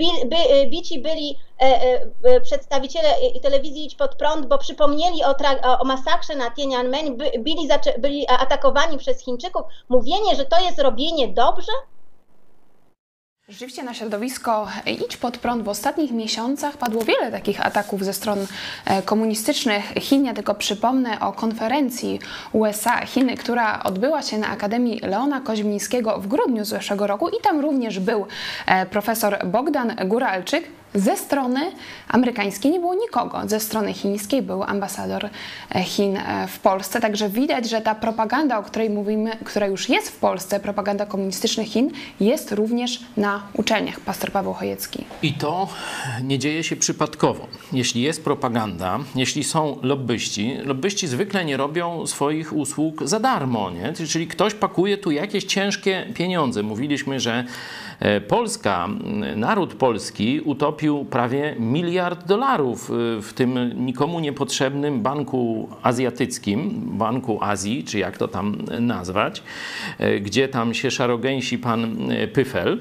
bici byli przedstawiciele telewizji Idź Pod Prąd, bo przypomnieli o masakrze na Tiananmen, byli atakowani przez Chińczyków. Mówienie, że to jest robienie dobrze? Rzeczywiście na środowisko Idź Pod Prąd w ostatnich miesiącach padło wiele takich ataków ze stron komunistycznych Chin. Ja tylko przypomnę o konferencji USA-Chiny, która odbyła się na Akademii Leona Koźmińskiego w grudniu zeszłego roku i tam również był profesor Bogdan Guralczyk. Ze strony amerykańskiej nie było nikogo, ze strony chińskiej był ambasador Chin w Polsce, także widać, że ta propaganda, o której mówimy, która już jest w Polsce, propaganda komunistycznych Chin, jest również na uczelniach. Pastor Paweł Chojecki. I to nie dzieje się przypadkowo. Jeśli jest propaganda, jeśli są lobbyści zwykle nie robią swoich usług za darmo, nie? Czyli ktoś pakuje tu jakieś ciężkie pieniądze. Mówiliśmy, że Polska, naród polski utopił prawie $1 miliard w tym nikomu niepotrzebnym banku azjatyckim, Banku Azji, czy jak to tam nazwać, gdzie tam się szarogęsi pan Pyffel.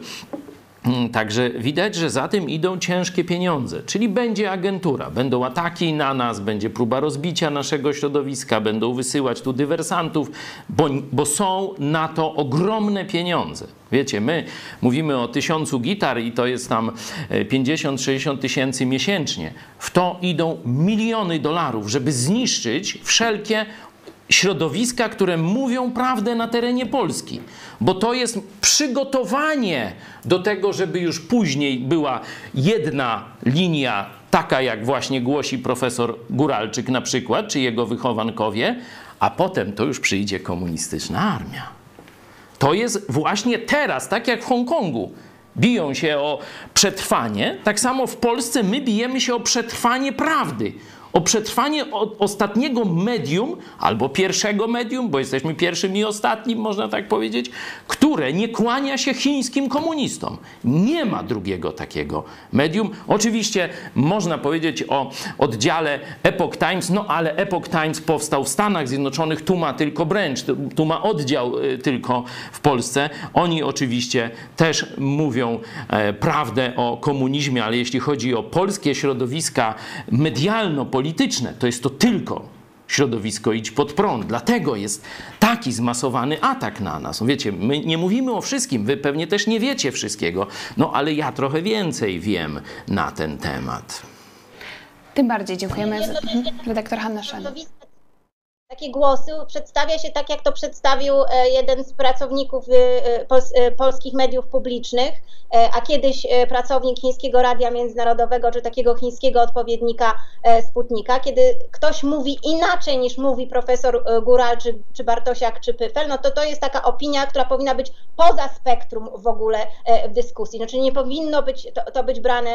Także widać, że za tym idą ciężkie pieniądze, czyli będzie agentura, będą ataki na nas, będzie próba rozbicia naszego środowiska, będą wysyłać tu dywersantów, bo są na to ogromne pieniądze. Wiecie, my mówimy o 1000 gitar i to jest tam 50-60 tysięcy miesięcznie. W to idą miliony dolarów, żeby zniszczyć wszelkie środowiska, które mówią prawdę na terenie Polski. Bo to jest przygotowanie do tego, żeby już później była jedna linia, taka jak właśnie głosi profesor Guralczyk na przykład, czy jego wychowankowie, a potem to już przyjdzie komunistyczna armia. To jest właśnie teraz, tak jak w Hongkongu. Biją się o przetrwanie, tak samo w Polsce my bijemy się o przetrwanie prawdy. O przetrwanie ostatniego medium, albo pierwszego medium, bo jesteśmy pierwszym i ostatnim, można tak powiedzieć, które nie kłania się chińskim komunistom. Nie ma drugiego takiego medium. Oczywiście można powiedzieć o oddziale Epoch Times, no ale Epoch Times powstał w Stanach Zjednoczonych, tu ma tylko branch, tu ma oddział tylko w Polsce. Oni oczywiście też mówią prawdę o komunizmie, ale jeśli chodzi o polskie środowiska medialno-polityczne, to jest to tylko środowisko Idź Pod Prąd. Dlatego jest taki zmasowany atak na nas. Wiecie, my nie mówimy o wszystkim, wy pewnie też nie wiecie wszystkiego, no ale ja trochę więcej wiem na ten temat. Tym bardziej dziękujemy. Redaktor Hanna Szen. Takie głosy przedstawia się tak, jak to przedstawił jeden z pracowników polskich mediów publicznych, a kiedyś pracownik Chińskiego Radia Międzynarodowego, czy takiego chińskiego odpowiednika Sputnika. Kiedy ktoś mówi inaczej niż mówi profesor Guralczyk, czy Bartosiak, czy Pyffel, no to jest taka opinia, która powinna być poza spektrum w ogóle w dyskusji. Znaczy nie powinno być to być brane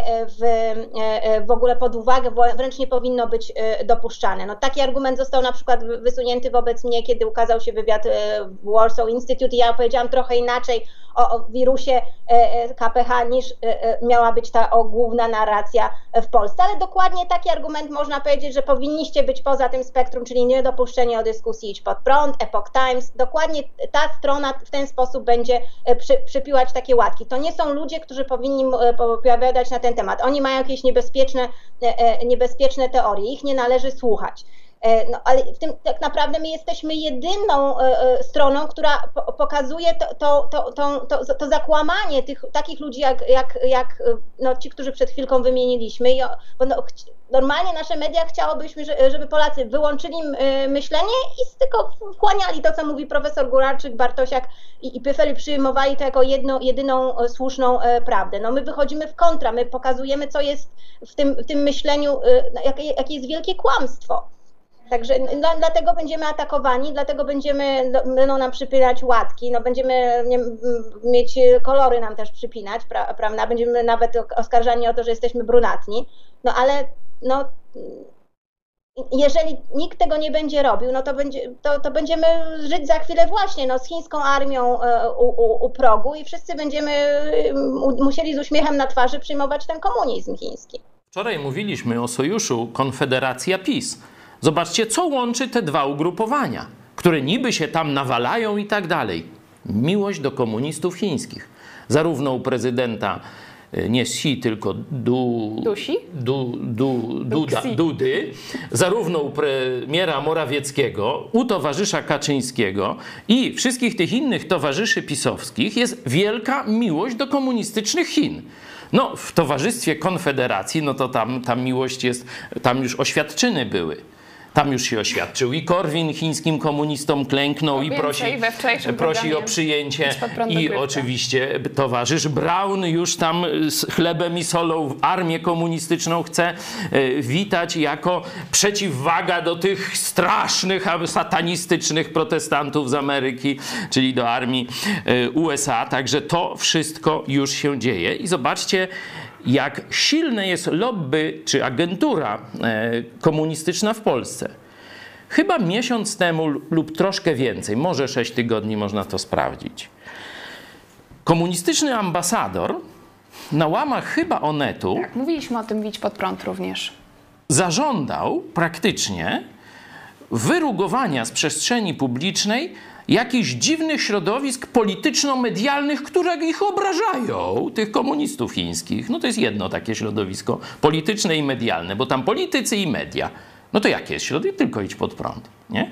w ogóle pod uwagę, wręcz nie powinno być dopuszczane. No taki argument został na przykład wysunięty wobec mnie, kiedy ukazał się wywiad w Warsaw Institute i ja powiedziałam trochę inaczej o wirusie KPH niż miała być ta główna narracja w Polsce, ale dokładnie taki argument można powiedzieć, że powinniście być poza tym spektrum, czyli niedopuszczenie o dyskusji Idź Pod Prąd, Epoch Times, dokładnie ta strona w ten sposób będzie przypiłać takie łatki. To nie są ludzie, którzy powinni opowiadać na ten temat. Oni mają jakieś niebezpieczne teorie, ich nie należy słuchać. No, ale w tym tak naprawdę my jesteśmy jedyną stroną, która pokazuje to zakłamanie takich ludzi jak no, ci, którzy przed chwilką wymieniliśmy. Bo normalnie nasze media chciałobyśmy, żeby Polacy wyłączyli myślenie i tylko wchłaniali to, co mówi profesor Guralczyk, Bartosiak i Pyffel, przyjmowali to jako jedyną słuszną prawdę. No my wychodzimy w kontra, my pokazujemy, co jest w tym myśleniu, jakie jest wielkie kłamstwo. Także dlatego będziemy atakowani, dlatego będą nam przypinać łatki, no będziemy mieć kolory nam też przypinać, prawda? Będziemy nawet oskarżani o to, że jesteśmy brunatni, no ale no, jeżeli nikt tego nie będzie robił, no to będziemy żyć za chwilę właśnie no, z chińską armią u progu i wszyscy będziemy musieli z uśmiechem na twarzy przyjmować ten komunizm chiński. Wczoraj mówiliśmy o sojuszu Konfederacja PiS. Zobaczcie, co łączy te dwa ugrupowania, które niby się tam nawalają i tak dalej. Miłość do komunistów chińskich. Zarówno u prezydenta nie Xi, tylko Dudy, zarówno u premiera Morawieckiego, u towarzysza Kaczyńskiego i wszystkich tych innych towarzyszy pisowskich jest wielka miłość do komunistycznych Chin. No, w towarzystwie Konfederacji, no to tam miłość jest, tam już oświadczyny były. Tam już się oświadczył i Korwin chińskim komunistom klęknął i prosi o przyjęcie. I oczywiście towarzysz Braun już tam z chlebem i solą armię komunistyczną chce witać jako przeciwwaga do tych strasznych, satanistycznych protestantów z Ameryki, czyli do armii USA. Także to wszystko już się dzieje. I zobaczcie, jak silne jest lobby czy agentura komunistyczna w Polsce. Chyba miesiąc temu lub troszkę więcej, może 6 tygodni można to sprawdzić. Komunistyczny ambasador na łamach chyba Onetu... Tak, mówiliśmy o tym w Idź Pod Prąd również. Zażądał praktycznie wyrugowania z przestrzeni publicznej jakichś dziwnych środowisk polityczno-medialnych, które ich obrażają, tych komunistów chińskich. No to jest jedno takie środowisko, polityczne i medialne, bo tam politycy i media. No to jakie jest środowisko? Tylko Idź Pod Prąd, nie?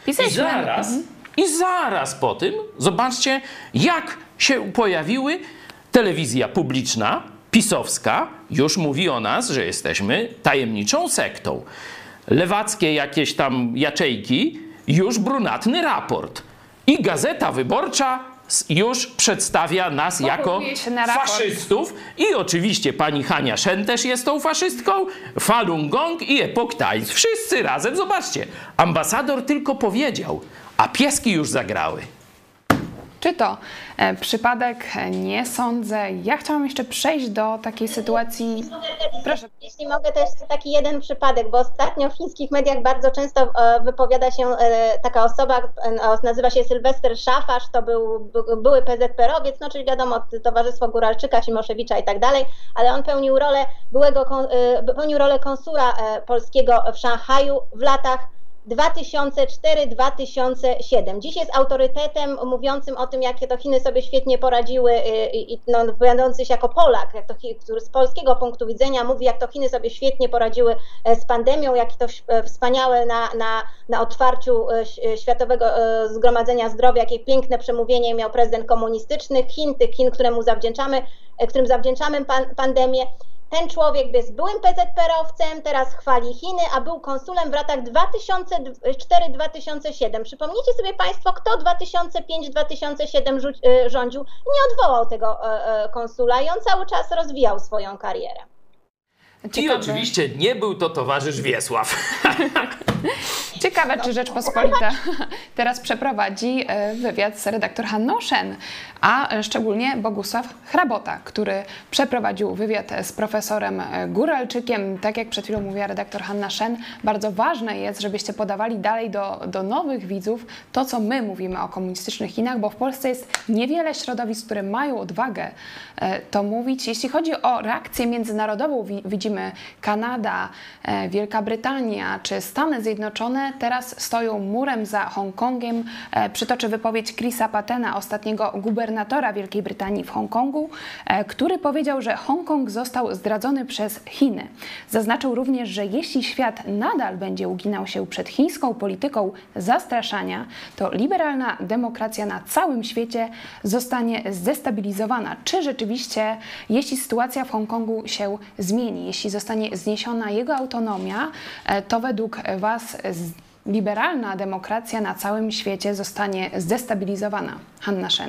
I zaraz po tym, zobaczcie, jak się pojawiły telewizja publiczna, pisowska, już mówi o nas, że jesteśmy tajemniczą sektą. Lewackie jakieś tam jaczejki, już brunatny raport. I Gazeta Wyborcza już przedstawia nas jako faszystów. I oczywiście pani Hania Shen też jest tą faszystką, Falun Gong i Epoch Times. Wszyscy razem, zobaczcie, ambasador tylko powiedział, a pieski już zagrały. Czy to przypadek? Nie sądzę. Ja chciałam jeszcze przejść do takiej sytuacji... Proszę. Jeśli mogę, to jeszcze taki jeden przypadek, bo ostatnio w chińskich mediach bardzo często wypowiada się taka osoba, nazywa się Sylwester Szafarz, to były PZPR-owiec, no czyli wiadomo, Towarzystwo Góralczyka, Cimoszewicza i tak dalej, ale on pełnił rolę konsula polskiego w Szanghaju w latach 2004-2007. Dziś jest autorytetem mówiącym o tym, jakie to Chiny sobie świetnie poradziły i no, wypowiadający się jako Polak, który z polskiego punktu widzenia mówi, jak to Chiny sobie świetnie poradziły z pandemią, jak to wspaniałe na otwarciu Światowego Zgromadzenia Zdrowia, jakie piękne przemówienie miał prezydent komunistycznych Chin, tych Chin, którym zawdzięczamy pandemię. Ten człowiek jest byłym PZPR-owcem, teraz chwali Chiny, a był konsulem w latach 2004-2007. Przypomnijcie sobie Państwo, kto 2005-2007 rządził, nie odwołał tego konsula i on cały czas rozwijał swoją karierę. I oczywiście nie był to towarzysz Wiesław. Ciekawe, czy Rzeczpospolita teraz przeprowadzi wywiad z redaktor Hanną Shen, a szczególnie Bogusław Hrabota, który przeprowadził wywiad z profesorem Góralczykiem. Tak jak przed chwilą mówiła redaktor Hanna Shen, bardzo ważne jest, żebyście podawali dalej do nowych widzów to, co my mówimy o komunistycznych Chinach, bo w Polsce jest niewiele środowisk, które mają odwagę to mówić. Jeśli chodzi o reakcję międzynarodową, widzimy Kanada, Wielka Brytania czy Stany Zjednoczone teraz stoją murem za Hongkongiem. Przytoczę wypowiedź Chrisa Pattena, ostatniego gubernatora Wielkiej Brytanii w Hongkongu, który powiedział, że Hongkong został zdradzony przez Chiny. Zaznaczył również, że jeśli świat nadal będzie uginał się przed chińską polityką zastraszania, to liberalna demokracja na całym świecie zostanie zdestabilizowana. Czy rzeczywiście, jeśli sytuacja w Hongkongu się zmieni, jeśli zostanie zniesiona jego autonomia, to według Was liberalna demokracja na całym świecie zostanie zdestabilizowana? Hanna Shen.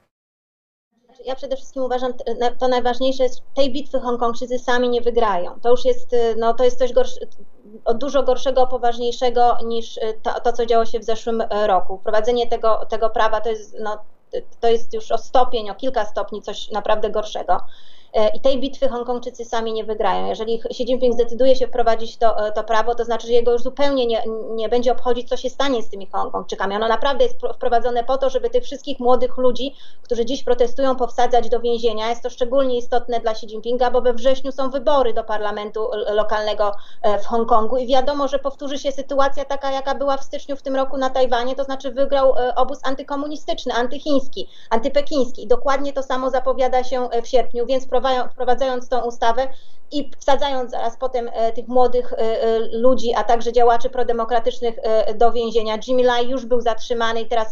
Ja przede wszystkim uważam, to najważniejsze jest, tej bitwy Hongkongczycy sami nie wygrają. To już jest, no, to jest coś dużo gorszego, poważniejszego niż to, co działo się w zeszłym roku. Wprowadzenie tego prawa to jest już o stopień, o kilka stopni coś naprawdę gorszego. I tej bitwy Hongkongczycy sami nie wygrają. Jeżeli Xi Jinping zdecyduje się wprowadzić to prawo, to znaczy, że jego już zupełnie nie będzie obchodzić, co się stanie z tymi Hongkongczykami. Ono naprawdę jest wprowadzone po to, żeby tych wszystkich młodych ludzi, którzy dziś protestują, powsadzać do więzienia. Jest to szczególnie istotne dla Xi Jinpinga, bo we wrześniu są wybory do parlamentu lokalnego w Hongkongu i wiadomo, że powtórzy się sytuacja taka, jaka była w styczniu w tym roku na Tajwanie, to znaczy wygrał obóz antykomunistyczny, antychiński, antypekiński. I dokładnie to samo zapowiada się w sierpniu, więc wprowadzając tą ustawę i wsadzając zaraz potem tych młodych ludzi, a także działaczy prodemokratycznych do więzienia. Jimmy Lai już był zatrzymany i teraz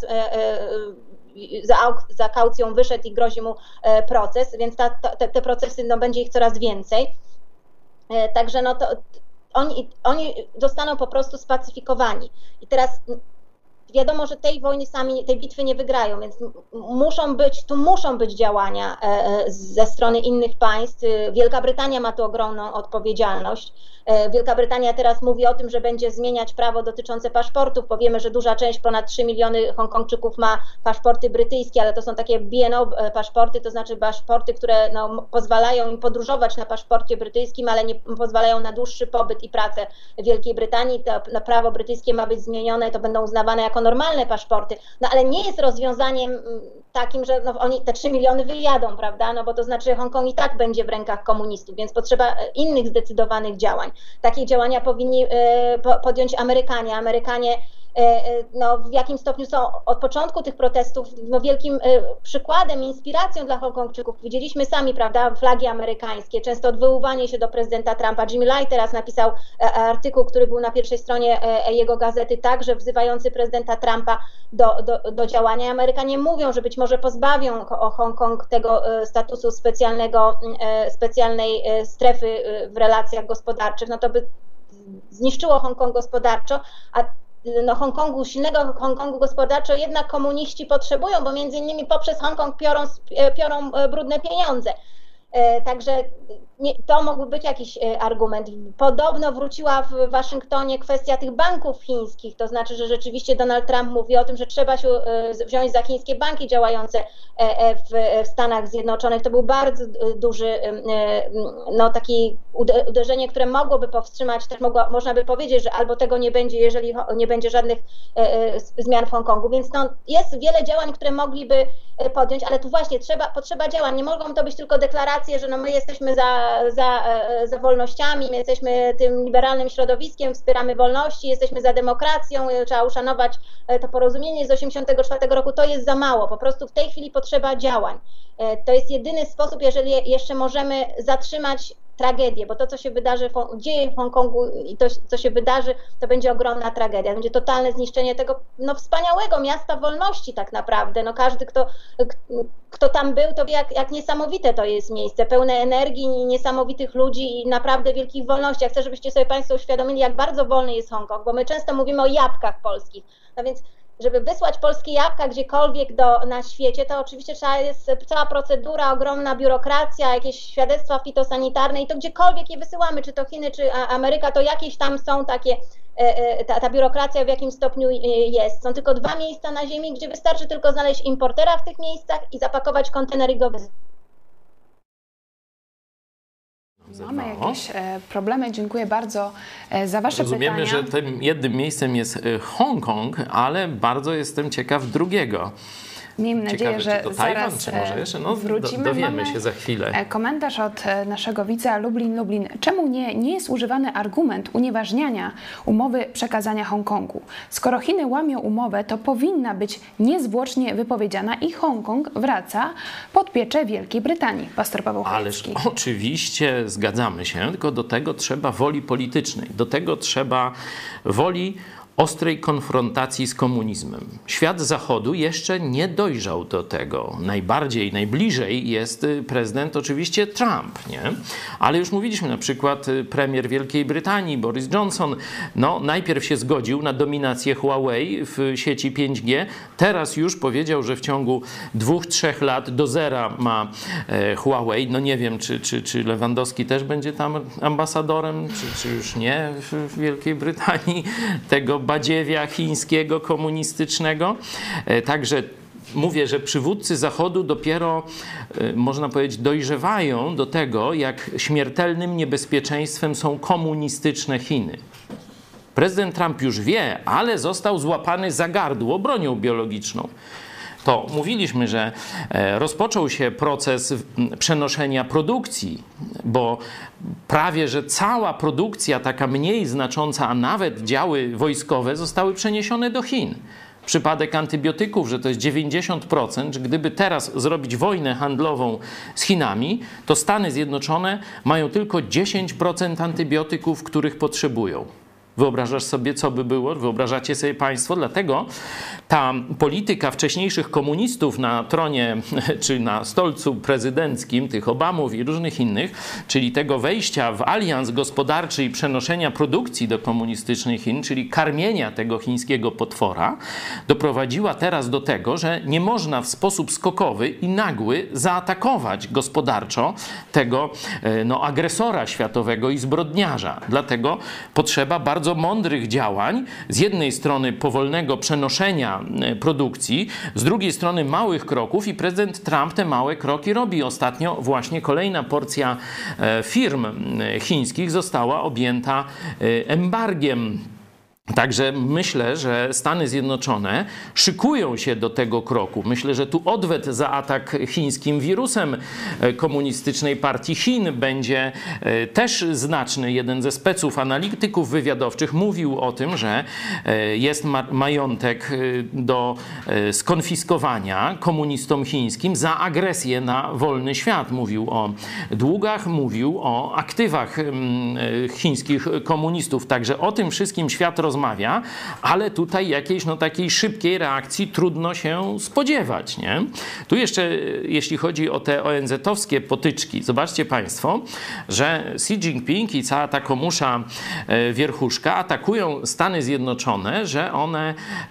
za kaucją wyszedł i grozi mu proces, więc te procesy, no, będzie ich coraz więcej. Także no to oni zostaną po prostu spacyfikowani. I teraz wiadomo, że tej wojny sami, tej bitwy nie wygrają, więc muszą być działania ze strony innych państw. Wielka Brytania ma tu ogromną odpowiedzialność. Wielka Brytania teraz mówi o tym, że będzie zmieniać prawo dotyczące paszportów. Powiemy, że duża część, ponad 3 miliony Hongkongczyków ma paszporty brytyjskie, ale to są takie BNO paszporty, to znaczy paszporty, które no, pozwalają im podróżować na paszporcie brytyjskim, ale nie pozwalają na dłuższy pobyt i pracę w Wielkiej Brytanii. To prawo brytyjskie ma być zmienione, to będą uznawane jako normalne paszporty, no ale nie jest rozwiązaniem takim, że no, oni te 3 miliony wyjadą, prawda, no bo to znaczy Hongkong i tak będzie w rękach komunistów, więc potrzeba innych zdecydowanych działań. Takie działania powinni podjąć Amerykanie. Amerykanie no, w jakim stopniu są od początku tych protestów no, wielkim przykładem, inspiracją dla Hongkongczyków. Widzieliśmy sami, prawda, flagi amerykańskie, często odwoływanie się do prezydenta Trumpa. Jimmy Lai teraz napisał artykuł, który był na pierwszej stronie jego gazety, także wzywający prezydenta Trumpa do działania. Amerykanie mówią, że być może pozbawią Hongkong tego statusu specjalnej strefy w relacjach gospodarczych. No to by zniszczyło Hongkong gospodarczo, a no silnego Hongkongu gospodarczo jednak komuniści potrzebują, bo między innymi poprzez Hongkong piorą brudne pieniądze. Także to mógłby być jakiś argument. Podobno wróciła w Waszyngtonie kwestia tych banków chińskich, to znaczy, że rzeczywiście Donald Trump mówi o tym, że trzeba się wziąć za chińskie banki działające w Stanach Zjednoczonych. To był bardzo duży, no taki uderzenie, które mogłoby powstrzymać, też można by powiedzieć, że albo tego nie będzie, jeżeli nie będzie żadnych zmian w Hongkongu. Więc no, jest wiele działań, które mogliby podjąć, ale tu właśnie potrzeba działań. Nie mogą to być tylko deklaracje, że no my jesteśmy za wolnościami, my jesteśmy tym liberalnym środowiskiem, wspieramy wolności, jesteśmy za demokracją, trzeba uszanować to porozumienie z 1984 roku. To jest za mało. Po prostu w tej chwili potrzeba działań. To jest jedyny sposób, jeżeli jeszcze możemy zatrzymać tragedię, bo to, co się dzieje w Hongkongu i to, co się wydarzy, to będzie ogromna tragedia. Będzie totalne zniszczenie tego no, wspaniałego miasta wolności tak naprawdę. No, każdy, kto tam był, to wie, jak niesamowite to jest miejsce, pełne energii, niesamowitych ludzi i naprawdę wielkich wolności. Ja chcę, żebyście sobie Państwo uświadomili, jak bardzo wolny jest Hongkong, bo my często mówimy o jabłkach polskich. No więc żeby wysłać polskie jabłka gdziekolwiek na świecie, to oczywiście jest cała procedura, ogromna biurokracja, jakieś świadectwa fitosanitarne i to gdziekolwiek je wysyłamy, czy to Chiny, czy Ameryka, to jakieś tam są takie, ta biurokracja w jakim stopniu jest. Są tylko 2 miejsca na ziemi, gdzie wystarczy tylko znaleźć importera w tych miejscach i zapakować kontener i go wysłać. Mamy jakieś problemy. Dziękuję bardzo za Wasze Rozumiemy, pytania. że tym jednym miejscem jest Hongkong, ale bardzo jestem ciekaw drugiego. Miejmy nadzieję, że czy to Tajwan, zaraz czy może jeszcze? No, wrócimy. dowiemy się za chwilę. Komentarz od naszego widza Lublin. Czemu nie jest używany argument unieważniania umowy przekazania Hongkongu? Skoro Chiny łamią umowę, to powinna być niezwłocznie wypowiedziana i Hongkong wraca pod pieczę Wielkiej Brytanii. Pastor Paweł Chojecki. Ależ oczywiście zgadzamy się, tylko do tego trzeba woli politycznej. Do tego trzeba woli ostrej konfrontacji z komunizmem. Świat Zachodu jeszcze nie dojrzał do tego. Najbliżej jest prezydent oczywiście Trump, nie? Ale już mówiliśmy, na przykład premier Wielkiej Brytanii, Boris Johnson, no najpierw się zgodził na dominację Huawei w sieci 5G, teraz już powiedział, że w ciągu 2-3 lat do zera ma Huawei. No nie wiem, czy Lewandowski też będzie tam ambasadorem, czy już nie w Wielkiej Brytanii, tego badziewia chińskiego, komunistycznego. Także mówię, że przywódcy Zachodu dopiero, można powiedzieć, dojrzewają do tego, jak śmiertelnym niebezpieczeństwem są komunistyczne Chiny. Prezydent Trump już wie, ale został złapany za gardło bronią biologiczną. To mówiliśmy, że rozpoczął się proces przenoszenia produkcji, bo prawie że cała produkcja, taka mniej znacząca, a nawet działy wojskowe zostały przeniesione do Chin. Przypadek antybiotyków, że to jest 90%, że gdyby teraz zrobić wojnę handlową z Chinami, to Stany Zjednoczone mają tylko 10% antybiotyków, których potrzebują. Wyobrażasz sobie, co by było? Wyobrażacie sobie państwo? Dlatego ta polityka wcześniejszych komunistów na tronie czy na stolcu prezydenckim, tych Obamów i różnych innych, czyli tego wejścia w alians gospodarczy i przenoszenia produkcji do komunistycznych Chin, czyli karmienia tego chińskiego potwora, doprowadziła teraz do tego, że nie można w sposób skokowy i nagły zaatakować gospodarczo tego agresora światowego i zbrodniarza. Dlatego potrzeba bardzo mądrych działań, z jednej strony powolnego przenoszenia produkcji, z drugiej strony małych kroków i prezydent Trump te małe kroki robi. Ostatnio właśnie kolejna porcja firm chińskich została objęta embargiem. Także myślę, że Stany Zjednoczone szykują się do tego kroku. Myślę, że tu odwet za atak chińskim wirusem Komunistycznej Partii Chin będzie też znaczny. Jeden ze speców, analityków wywiadowczych mówił o tym, że jest majątek do skonfiskowania komunistom chińskim za agresję na wolny świat. Mówił o długach, mówił o aktywach chińskich komunistów. Także o tym wszystkim świat rozmawia, ale tutaj jakiejś takiej szybkiej reakcji trudno się spodziewać, nie? Tu jeszcze, jeśli chodzi o te ONZ-owskie potyczki, zobaczcie państwo, że Xi Jinping i cała ta komusza wierchuszka atakują Stany Zjednoczone, że one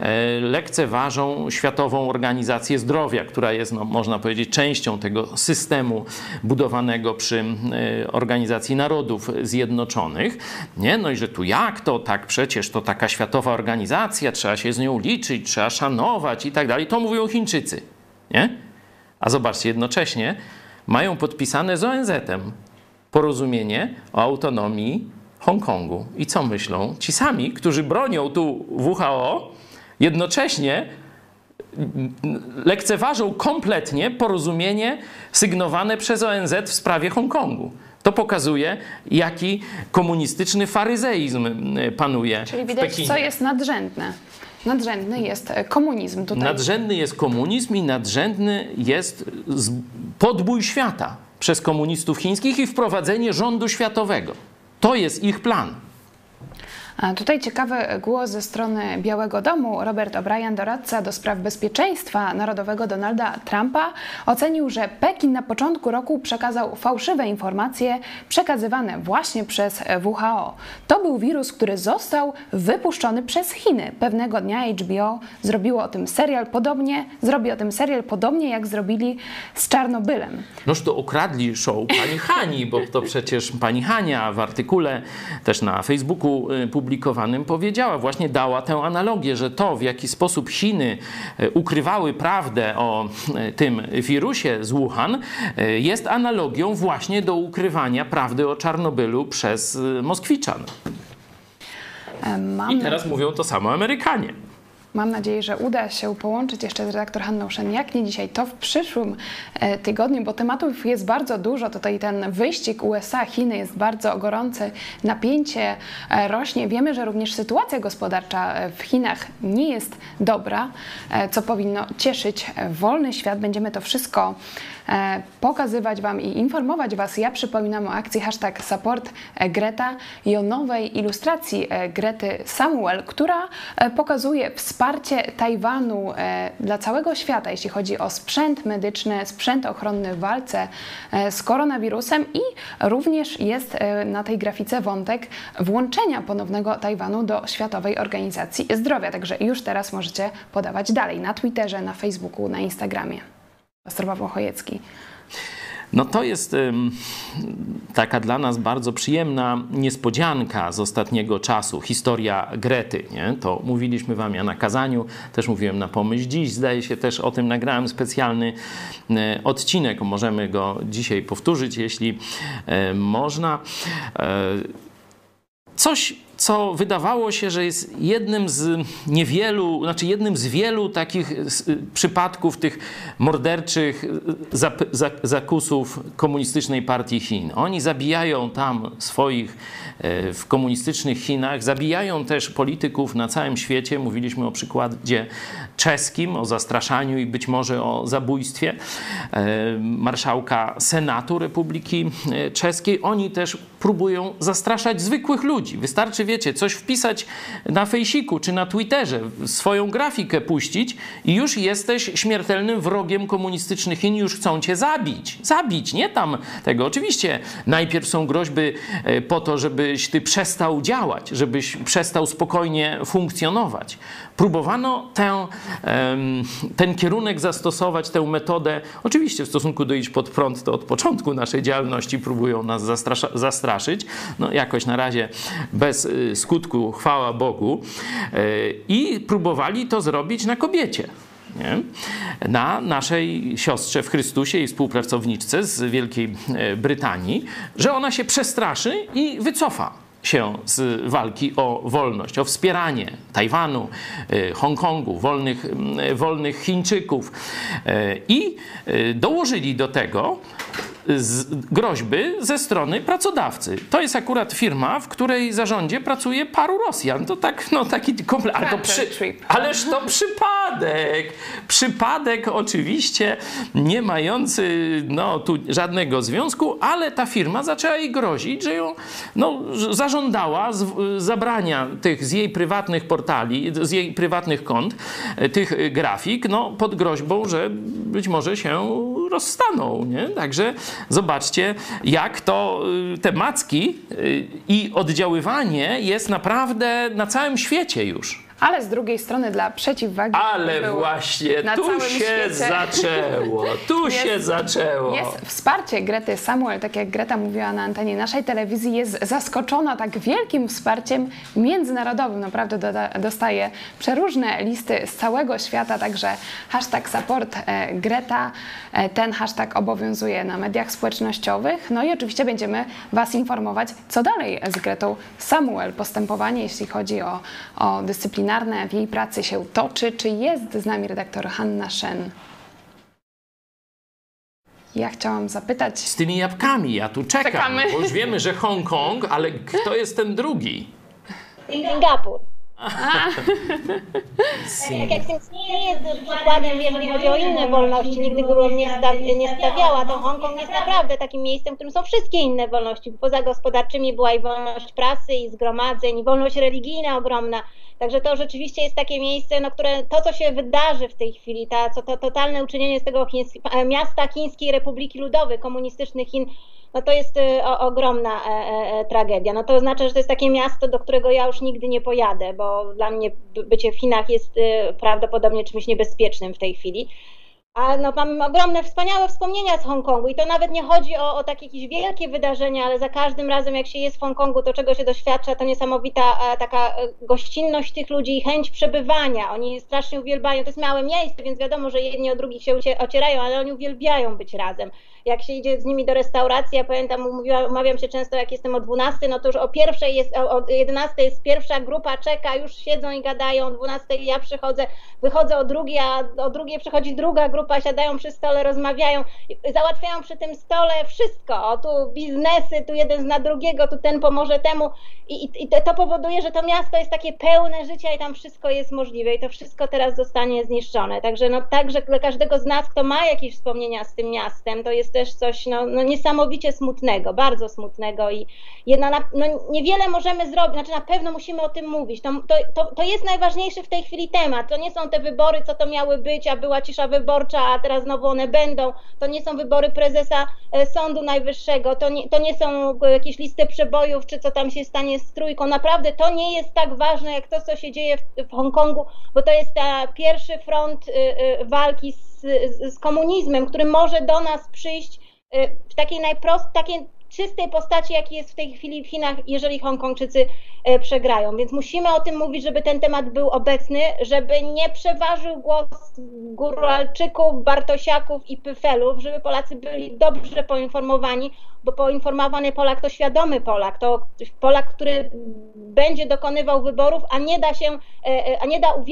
lekceważą Światową Organizację Zdrowia, która jest, można powiedzieć, częścią tego systemu budowanego przy Organizacji Narodów Zjednoczonych, nie? No i że tu jak to, tak przecież to taka światowa organizacja, trzeba się z nią liczyć, trzeba szanować i tak dalej. To mówią Chińczycy, nie? A zobaczcie, jednocześnie mają podpisane z ONZ-em porozumienie o autonomii Hongkongu. I co myślą? Ci sami, którzy bronią tu WHO, jednocześnie lekceważą kompletnie porozumienie sygnowane przez ONZ w sprawie Hongkongu. To pokazuje, jaki komunistyczny faryzeizm panuje w Pekinie. Czyli widać, co jest nadrzędne. Nadrzędny jest komunizm tutaj. Nadrzędny jest komunizm i nadrzędny jest podbój świata przez komunistów chińskich i wprowadzenie rządu światowego. To jest ich plan. A tutaj ciekawy głos ze strony Białego Domu. Robert O'Brien, doradca do spraw bezpieczeństwa narodowego Donalda Trumpa, ocenił, że Pekin na początku roku przekazał fałszywe informacje przekazywane właśnie przez WHO. To był wirus, który został wypuszczony przez Chiny. Pewnego dnia HBO zrobi o tym serial podobnie jak zrobili z Czarnobylem. Noż to okradli show pani Hani, bo to przecież pani Hania w artykule też na Facebooku publikowanym powiedziała, właśnie dała tę analogię, że to, w jaki sposób Chiny ukrywały prawdę o tym wirusie z Wuhan, jest analogią właśnie do ukrywania prawdy o Czarnobylu przez Moskwiczan. I teraz mówią to samo Amerykanie. Mam nadzieję, że uda się połączyć jeszcze z redaktor Hanną Szenjak, nie dzisiaj, to w przyszłym tygodniu, bo tematów jest bardzo dużo. Tutaj ten wyścig USA-Chiny jest bardzo gorący, napięcie rośnie. Wiemy, że również sytuacja gospodarcza w Chinach nie jest dobra, co powinno cieszyć wolny świat. Będziemy to wszystko pokazywać Wam i informować Was. Ja przypominam o akcji #SupportGreta i o nowej ilustracji Grety Samuel, która pokazuje wsparcie Tajwanu dla całego świata, jeśli chodzi o sprzęt medyczny, sprzęt ochronny w walce z koronawirusem i również jest na tej grafice wątek włączenia ponownego Tajwanu do Światowej Organizacji Zdrowia. Także już teraz możecie podawać dalej na Twitterze, na Facebooku, na Instagramie. Pastor Paweł Chojecki. No to jest taka dla nas bardzo przyjemna niespodzianka z ostatniego czasu. Historia Grety, nie? To mówiliśmy wam ja na kazaniu, też mówiłem na Pomyśl Dziś. Zdaje się, też o tym nagrałem specjalny odcinek. Możemy go dzisiaj powtórzyć, jeśli można. Coś, co wydawało się, że jest jednym z niewielu, znaczy jednym z wielu takich przypadków tych morderczych zakusów komunistycznej partii Chin. Oni zabijają tam swoich w komunistycznych Chinach, zabijają też polityków na całym świecie. Mówiliśmy o przykładzie czeskim, o zastraszaniu i być może o zabójstwie marszałka Senatu Republiki Czeskiej. Oni też próbują zastraszać zwykłych ludzi. Wystarczy, wiecie, coś wpisać na fejsiku czy na Twitterze, swoją grafikę puścić i już jesteś śmiertelnym wrogiem komunistycznych Chin, już chcą cię zabić. Zabić, nie tam tego. Oczywiście najpierw są groźby po to, żebyś ty przestał działać, żebyś przestał spokojnie funkcjonować. Próbowano ten kierunek zastosować, tę metodę. Oczywiście w stosunku do Idź Pod Prąd to od początku naszej działalności próbują nas zastraszyć. No jakoś na razie bez skutku, chwała Bogu. I próbowali to zrobić na kobiecie. Nie? Na naszej siostrze w Chrystusie i współpracowniczce z Wielkiej Brytanii, że ona się przestraszy i wycofa się z walki o wolność, o wspieranie Tajwanu, Hongkongu, wolnych Chińczyków. I dołożyli do tego groźby ze strony pracodawcy. To jest akurat firma, w której zarządzie pracuje paru Rosjan. To tak, no taki komplet. Ależ to przypadek. Przypadek oczywiście nie mający no, tu żadnego związku, ale ta firma zaczęła jej grozić, że ją zażądała zabrania tych z jej prywatnych portali, z jej prywatnych kont, tych grafik, no pod groźbą, że być może się rozstaną. Nie? Także zobaczcie, jak to te macki i oddziaływanie jest naprawdę na całym świecie już. Ale z drugiej strony dla przeciwwagi... Ale właśnie, tu się zaczęło. Tu się zaczęło. Jest wsparcie Grety Samuel, tak jak Greta mówiła na antenie naszej telewizji, jest zaskoczona tak wielkim wsparciem międzynarodowym. Naprawdę dostaje przeróżne listy z całego świata, także #support Greta. Ten hashtag obowiązuje na mediach społecznościowych. No i oczywiście będziemy was informować, co dalej z Gretą Samuel. Postępowanie, jeśli chodzi o dyscyplinę w jej pracy się toczy. Czy jest z nami redaktor Hanna Shen? Ja chciałam zapytać... Z tymi jabłkami, ja tu czekam, bo już wiemy, że Hongkong, ale kto jest ten drugi? Singapur. Tak jak nie jest przykładem, jeżeli chodzi o inne wolności, nigdy go nie stawiała, to Hongkong jest naprawdę takim miejscem, w którym są wszystkie inne wolności. Poza gospodarczymi była i wolność prasy, i zgromadzeń, i wolność religijna ogromna. Także to rzeczywiście jest takie miejsce, no, które to, co się wydarzy w tej chwili, to totalne uczynienie z tego miasta Chińskiej Republiki Ludowej, komunistycznych Chin, no to jest ogromna tragedia. No to oznacza, że to jest takie miasto, do którego ja już nigdy nie pojadę, bo dla mnie bycie w Chinach jest prawdopodobnie czymś niebezpiecznym w tej chwili. A no, mam ogromne, wspaniałe wspomnienia z Hongkongu i to nawet nie chodzi o takie jakieś wielkie wydarzenia, ale za każdym razem jak się jest w Hongkongu, to czego się doświadcza, to niesamowita taka gościnność tych ludzi i chęć przebywania. Oni strasznie uwielbiają, to jest małe miejsce, więc wiadomo, że jedni o drugich się ocierają, ale oni uwielbiają być razem. Jak się idzie z nimi do restauracji, ja pamiętam, umawiam się często, jak jestem o 12, no to już o 11 jest pierwsza grupa, czeka, już siedzą i gadają, o 12 ja przychodzę, wychodzę o 2, a o 2 przychodzi druga grupa, siadają przy stole, rozmawiają, załatwiają przy tym stole wszystko, o tu biznesy, tu jeden zna drugiego, tu ten pomoże temu i to powoduje, że to miasto jest takie pełne życia i tam wszystko jest możliwe i to wszystko teraz zostanie zniszczone. Także no także dla każdego z nas, kto ma jakieś wspomnienia z tym miastem, to jest też coś no niesamowicie smutnego, bardzo smutnego i niewiele możemy zrobić, znaczy na pewno musimy o tym mówić. To jest najważniejszy w tej chwili temat. To nie są te wybory, co to miały być, a była cisza wyborcza, a teraz znowu one będą. To nie są wybory prezesa Sądu Najwyższego, to nie są jakieś listy przebojów, czy co tam się stanie z Trójką. Naprawdę to nie jest tak ważne, jak to, co się dzieje w Hongkongu, bo to jest pierwszy front walki z komunizmem, który może do nas przyjść w takiej takiej czystej postaci, jaki jest w tej chwili w Chinach, jeżeli Hongkongczycy przegrają. Więc musimy o tym mówić, żeby ten temat był obecny, żeby nie przeważył głos Góralczyków, Bartosiaków i Pyfelów, żeby Polacy byli dobrze poinformowani, bo poinformowany Polak to świadomy Polak, to Polak, który będzie dokonywał wyborów, a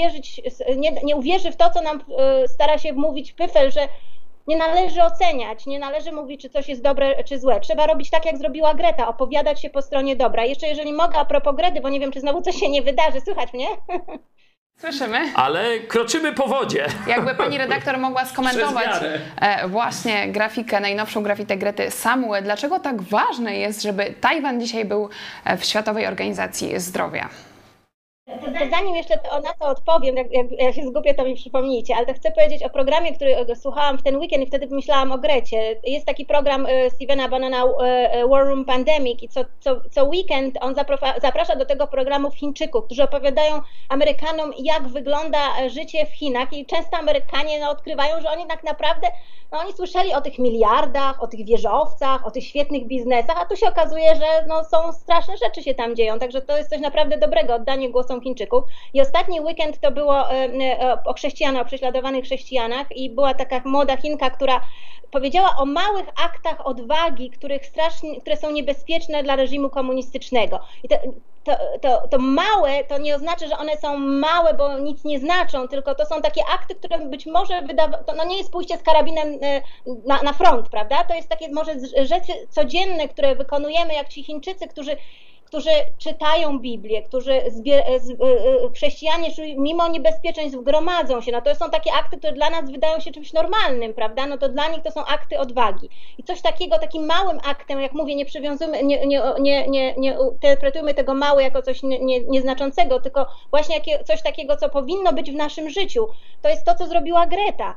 nie uwierzy w to, co nam stara się wmówić Pyfel, że nie należy oceniać, nie należy mówić, czy coś jest dobre, czy złe. Trzeba robić tak, jak zrobiła Greta, opowiadać się po stronie dobra. Jeszcze jeżeli mogę, a propos Grety, bo nie wiem, czy znowu coś się nie wydarzy. Słychać mnie? Słyszymy. Ale kroczymy po wodzie. Jakby pani redaktor mogła skomentować właśnie grafikę, najnowszą grafikę Grety Samuel. Dlaczego tak ważne jest, żeby Tajwan dzisiaj był w Światowej Organizacji Zdrowia? To zanim jeszcze na to odpowiem, jak się zgubię, to mi przypomnijcie, ale to chcę powiedzieć o programie, który słuchałam w ten weekend i wtedy pomyślałam o Grecie. Jest taki program Stevena Bannona War Room Pandemic i co weekend on zaprasza do tego programu Chińczyków, którzy opowiadają Amerykanom, jak wygląda życie w Chinach i często Amerykanie odkrywają, że oni tak naprawdę oni słyszeli o tych miliardach, o tych wieżowcach, o tych świetnych biznesach, a tu się okazuje, że są straszne rzeczy się tam dzieją, także to jest coś naprawdę dobrego, oddanie głosom Chińczyków. I ostatni weekend to było o chrześcijanach, o prześladowanych chrześcijanach i była taka młoda Chinka, która powiedziała o małych aktach odwagi, które są niebezpieczne dla reżimu komunistycznego. I to małe, to nie oznacza, że one są małe, bo nic nie znaczą, tylko to są takie akty, które być może to nie jest pójście z karabinem na front, prawda? To jest takie może rzeczy codzienne, które wykonujemy, jak ci Chińczycy, którzy czytają Biblię, chrześcijanie mimo niebezpieczeństw gromadzą się, no to są takie akty, które dla nas wydają się czymś normalnym, prawda, no to dla nich to są akty odwagi. I coś takiego, takim małym aktem, jak mówię, nie przywiązujmy, nie interpretujmy tego małe jako coś nieznaczącego, tylko właśnie coś takiego, co powinno być w naszym życiu. To jest to, co zrobiła Greta.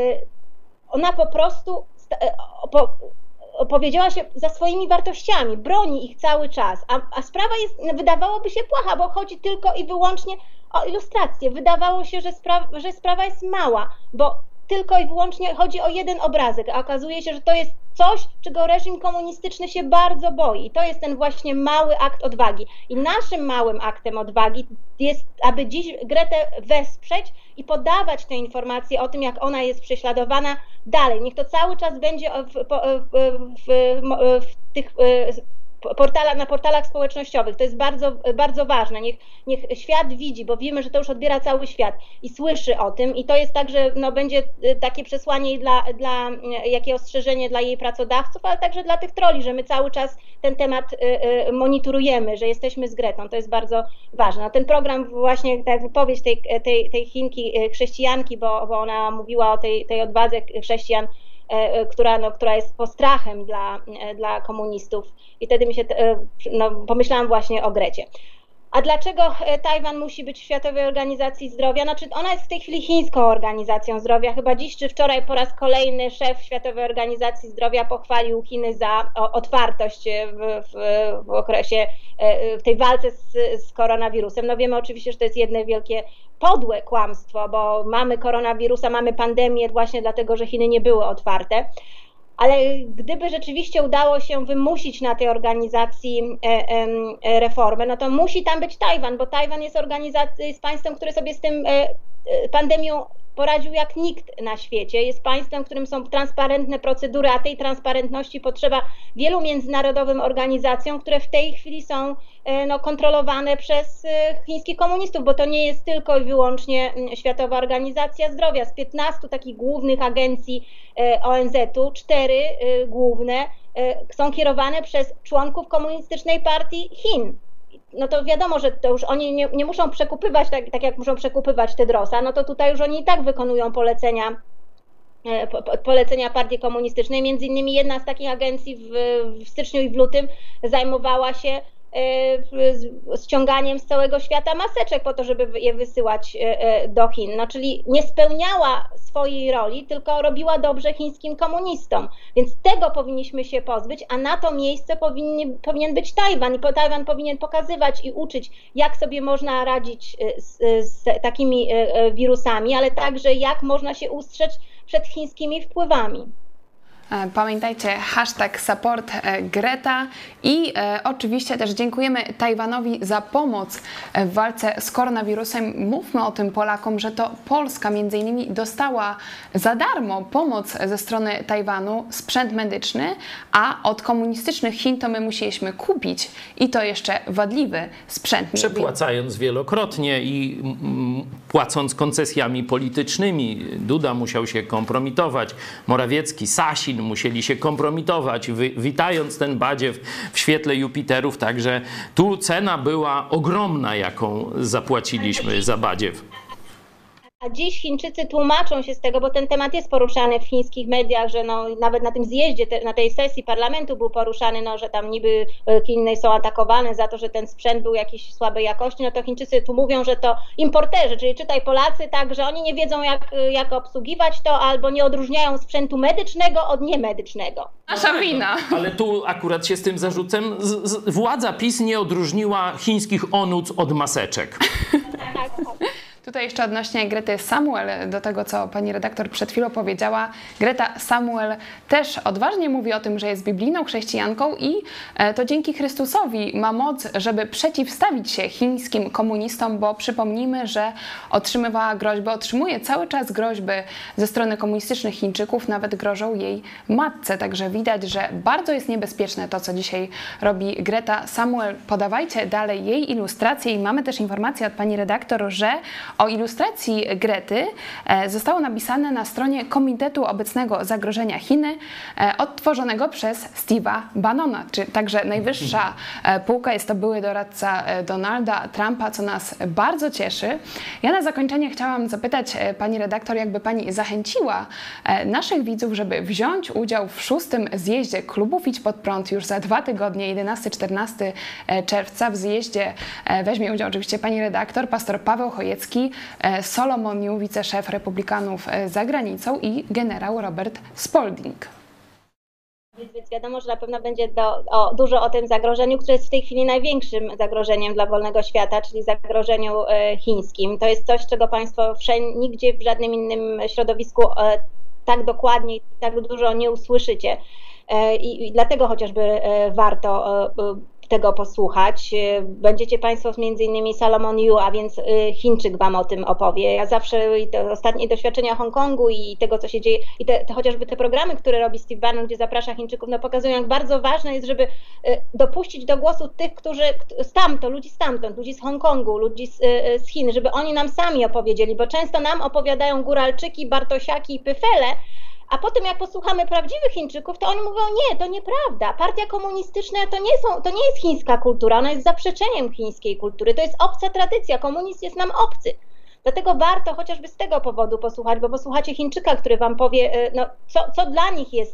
Ona po prostu opowiedziała się za swoimi wartościami, broni ich cały czas, a sprawa jest, wydawałoby się płacha, bo chodzi tylko i wyłącznie o ilustrację. Wydawało się, że sprawa jest mała, bo tylko i wyłącznie chodzi o jeden obrazek, a okazuje się, że to jest coś, czego reżim komunistyczny się bardzo boi. I to jest ten właśnie mały akt odwagi. I naszym małym aktem odwagi jest, aby dziś Gretę wesprzeć i podawać te informacje o tym, jak ona jest prześladowana dalej. Niech to cały czas będzie w tych na portalach społecznościowych. To jest bardzo, bardzo ważne. Niech świat widzi, bo wiemy, że to już odbiera cały świat i słyszy o tym i to jest tak, że będzie takie przesłanie jakie ostrzeżenie dla jej pracodawców, ale także dla tych trolli, że my cały czas ten temat monitorujemy, że jesteśmy z Gretą. To jest bardzo ważne. Ten program właśnie, ta wypowiedź tej Chinki, chrześcijanki, bo ona mówiła o tej odwadze chrześcijan, która jest postrachem dla komunistów i wtedy pomyślałam właśnie o Grecie. A dlaczego Tajwan musi być w Światowej Organizacji Zdrowia? Znaczy ona jest w tej chwili chińską organizacją zdrowia. Chyba dziś czy wczoraj po raz kolejny szef Światowej Organizacji Zdrowia pochwalił Chiny za otwartość w okresie, w tej walce z koronawirusem. No wiemy oczywiście, że to jest jedno wielkie podłe kłamstwo, bo mamy koronawirusa, mamy pandemię właśnie dlatego, że Chiny nie były otwarte. Ale gdyby rzeczywiście udało się wymusić na tej organizacji reformę, no to musi tam być Tajwan, bo Tajwan jest państwem, które sobie z tym pandemią poradził jak nikt na świecie. Jest państwem, w którym są transparentne procedury, a tej transparentności potrzeba wielu międzynarodowym organizacjom, które w tej chwili są kontrolowane przez chińskich komunistów, bo to nie jest tylko i wyłącznie Światowa Organizacja Zdrowia. Z 15 takich głównych agencji ONZ-u, 4 główne są kierowane przez członków Komunistycznej Partii Chin. No to wiadomo, że to już oni nie muszą przekupywać, tak jak muszą przekupywać Tedrosa, no to tutaj już oni i tak wykonują polecenia Partii Komunistycznej. Między innymi jedna z takich agencji w styczniu i w lutym zajmowała się ściąganiem z całego świata maseczek po to, żeby je wysyłać do Chin. No, czyli nie spełniała swojej roli, tylko robiła dobrze chińskim komunistom. Więc tego powinniśmy się pozbyć, a na to miejsce powinien być Tajwan i Tajwan powinien pokazywać i uczyć, jak sobie można radzić z takimi wirusami, ale także jak można się ustrzec przed chińskimi wpływami. Pamiętajcie #support Greta i oczywiście też dziękujemy Tajwanowi za pomoc w walce z koronawirusem. Mówmy o tym Polakom, że to Polska między innymi dostała za darmo pomoc ze strony Tajwanu, sprzęt medyczny, a od komunistycznych Chin to my musieliśmy kupić i to jeszcze wadliwy sprzęt. Przepłacając wielokrotnie i płacąc koncesjami politycznymi. Duda musiał się kompromitować, Morawiecki, Sasin musieli się kompromitować, witając ten badziew w świetle Jupiterów. Także tu cena była ogromna, jaką zapłaciliśmy za badziew. A dziś Chińczycy tłumaczą się z tego, bo ten temat jest poruszany w chińskich mediach, że no, nawet na tym zjeździe, na tej sesji parlamentu był poruszany, no, że tam niby Chiny są atakowane za to, że ten sprzęt był jakiś słabej jakości, no to Chińczycy tu mówią, że to importerzy, czyli czytaj Polacy, tak, że oni nie wiedzą jak obsługiwać to, albo nie odróżniają sprzętu medycznego od niemedycznego. Nasza wina. Ale tu akurat się z tym zarzutem władza PiS nie odróżniła chińskich onuc od maseczek. Tak. Tutaj jeszcze odnośnie Grety Samuel, do tego, co pani redaktor przed chwilą powiedziała. Greta Samuel też odważnie mówi o tym, że jest biblijną chrześcijanką i to dzięki Chrystusowi ma moc, żeby przeciwstawić się chińskim komunistom, bo przypomnijmy, że otrzymuje cały czas groźby ze strony komunistycznych Chińczyków, nawet grożą jej matce. Także widać, że bardzo jest niebezpieczne to, co dzisiaj robi Greta Samuel. Podawajcie dalej jej ilustracje i mamy też informację od pani redaktor, że o ilustracji Grety zostało napisane na stronie Komitetu Obecnego Zagrożenia Chiny, odtworzonego przez Steve'a Bannona. Także najwyższa półka jest to były doradca Donalda Trumpa, co nas bardzo cieszy. Ja na zakończenie chciałam zapytać pani redaktor, jakby pani zachęciła naszych widzów, żeby wziąć udział w 6. zjeździe klubów Idź Pod Prąd już za 2 tygodnie, 11-14 czerwca. W zjeździe weźmie udział oczywiście pani redaktor, pastor Paweł Chojecki, Solomoniu, wiceszef Republikanów za granicą i generał Robert Spalding. Więc wiadomo, że na pewno będzie dużo o tym zagrożeniu, które jest w tej chwili największym zagrożeniem dla wolnego świata, czyli zagrożeniu chińskim. To jest coś, czego Państwo nigdzie w żadnym innym środowisku tak dokładnie i tak dużo nie usłyszycie. I dlatego chociażby warto tego posłuchać. Będziecie Państwo między innymi Salomon Yu, a więc Chińczyk Wam o tym opowie. Ja zawsze i te ostatnie doświadczenia Hongkongu i tego, co się dzieje, i chociażby te programy, które robi Steve Bannon, gdzie zaprasza Chińczyków, no pokazują, jak bardzo ważne jest, żeby dopuścić do głosu tych, którzy ludzi stamtąd, ludzi z Hongkongu, ludzi z Chin, żeby oni nam sami opowiedzieli, bo często nam opowiadają góralczyki, Bartosiaki i Pyfele, a potem jak posłuchamy prawdziwych Chińczyków, to oni mówią, nie, to nieprawda. Partia komunistyczna to nie jest chińska kultura, ona jest zaprzeczeniem chińskiej kultury, to jest obca tradycja, komunizm jest nam obcy. Dlatego warto chociażby z tego powodu posłuchać, bo posłuchacie Chińczyka, który Wam powie, no, co dla nich jest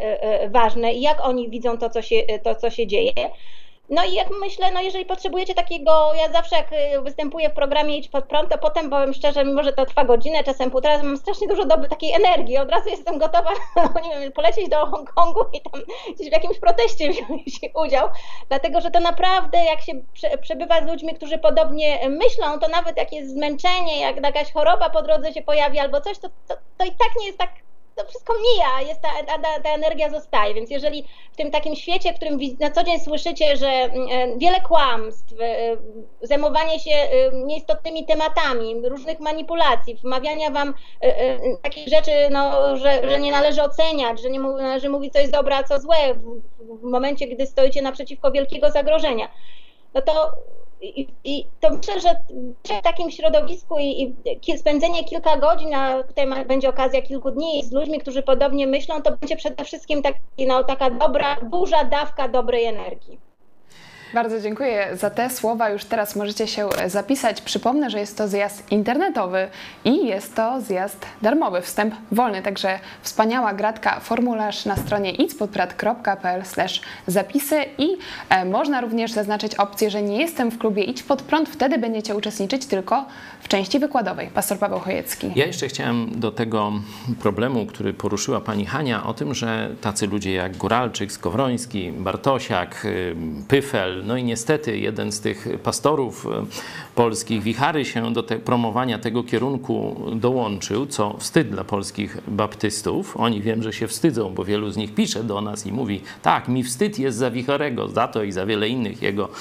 ważne i jak oni widzą to, co się dzieje. No i jak myślę, no jeżeli potrzebujecie takiego, ja zawsze jak występuję w programie Idź Pod Prąd, to potem powiem szczerze, mimo że to trwa godzinę, czasem półtora, mam strasznie dużo takiej energii, od razu jestem gotowa, nie wiem, polecieć do Hongkongu i tam gdzieś w jakimś proteście wziąć udział, dlatego że to naprawdę jak się przebywa z ludźmi, którzy podobnie myślą, to nawet jak jest zmęczenie, jak jakaś choroba po drodze się pojawi albo coś, to i tak nie jest tak, to wszystko mija, ta energia zostaje, więc jeżeli w tym takim świecie, w którym na co dzień słyszycie, że wiele kłamstw, zajmowanie się nieistotnymi tematami, różnych manipulacji, wmawiania Wam takich rzeczy, no, że nie należy oceniać, że nie należy mówić, co jest dobre, a co złe w momencie, gdy stoicie naprzeciwko wielkiego zagrożenia, no to I to myślę, że w takim środowisku i spędzenie kilka godzin, a tutaj będzie okazja kilku dni z ludźmi, którzy podobnie myślą, to będzie przede wszystkim taka duża dawka dobrej energii. Bardzo dziękuję za te słowa. Już teraz możecie się zapisać. Przypomnę, że jest to zjazd internetowy i jest to zjazd darmowy, wstęp wolny. Także wspaniała gratka, formularz na stronie idźpodprad.pl/zapisy i można również zaznaczyć opcję, że nie jestem w klubie Idź Pod Prąd. Wtedy będziecie uczestniczyć tylko w części wykładowej. Pastor Paweł Chojecki. Ja jeszcze chciałem do tego problemu, który poruszyła pani Hania, o tym, że tacy ludzie jak Góralczyk, Skowroński, Bartosiak, Pyfel, Izrael. No i niestety jeden z tych pastorów polskich wichary się do promowania tego kierunku dołączył, co wstyd dla polskich baptystów. Oni wiem, że się wstydzą, bo wielu z nich pisze do nas i mówi: tak, mi wstyd jest za Wicharego, za to i za wiele innych jego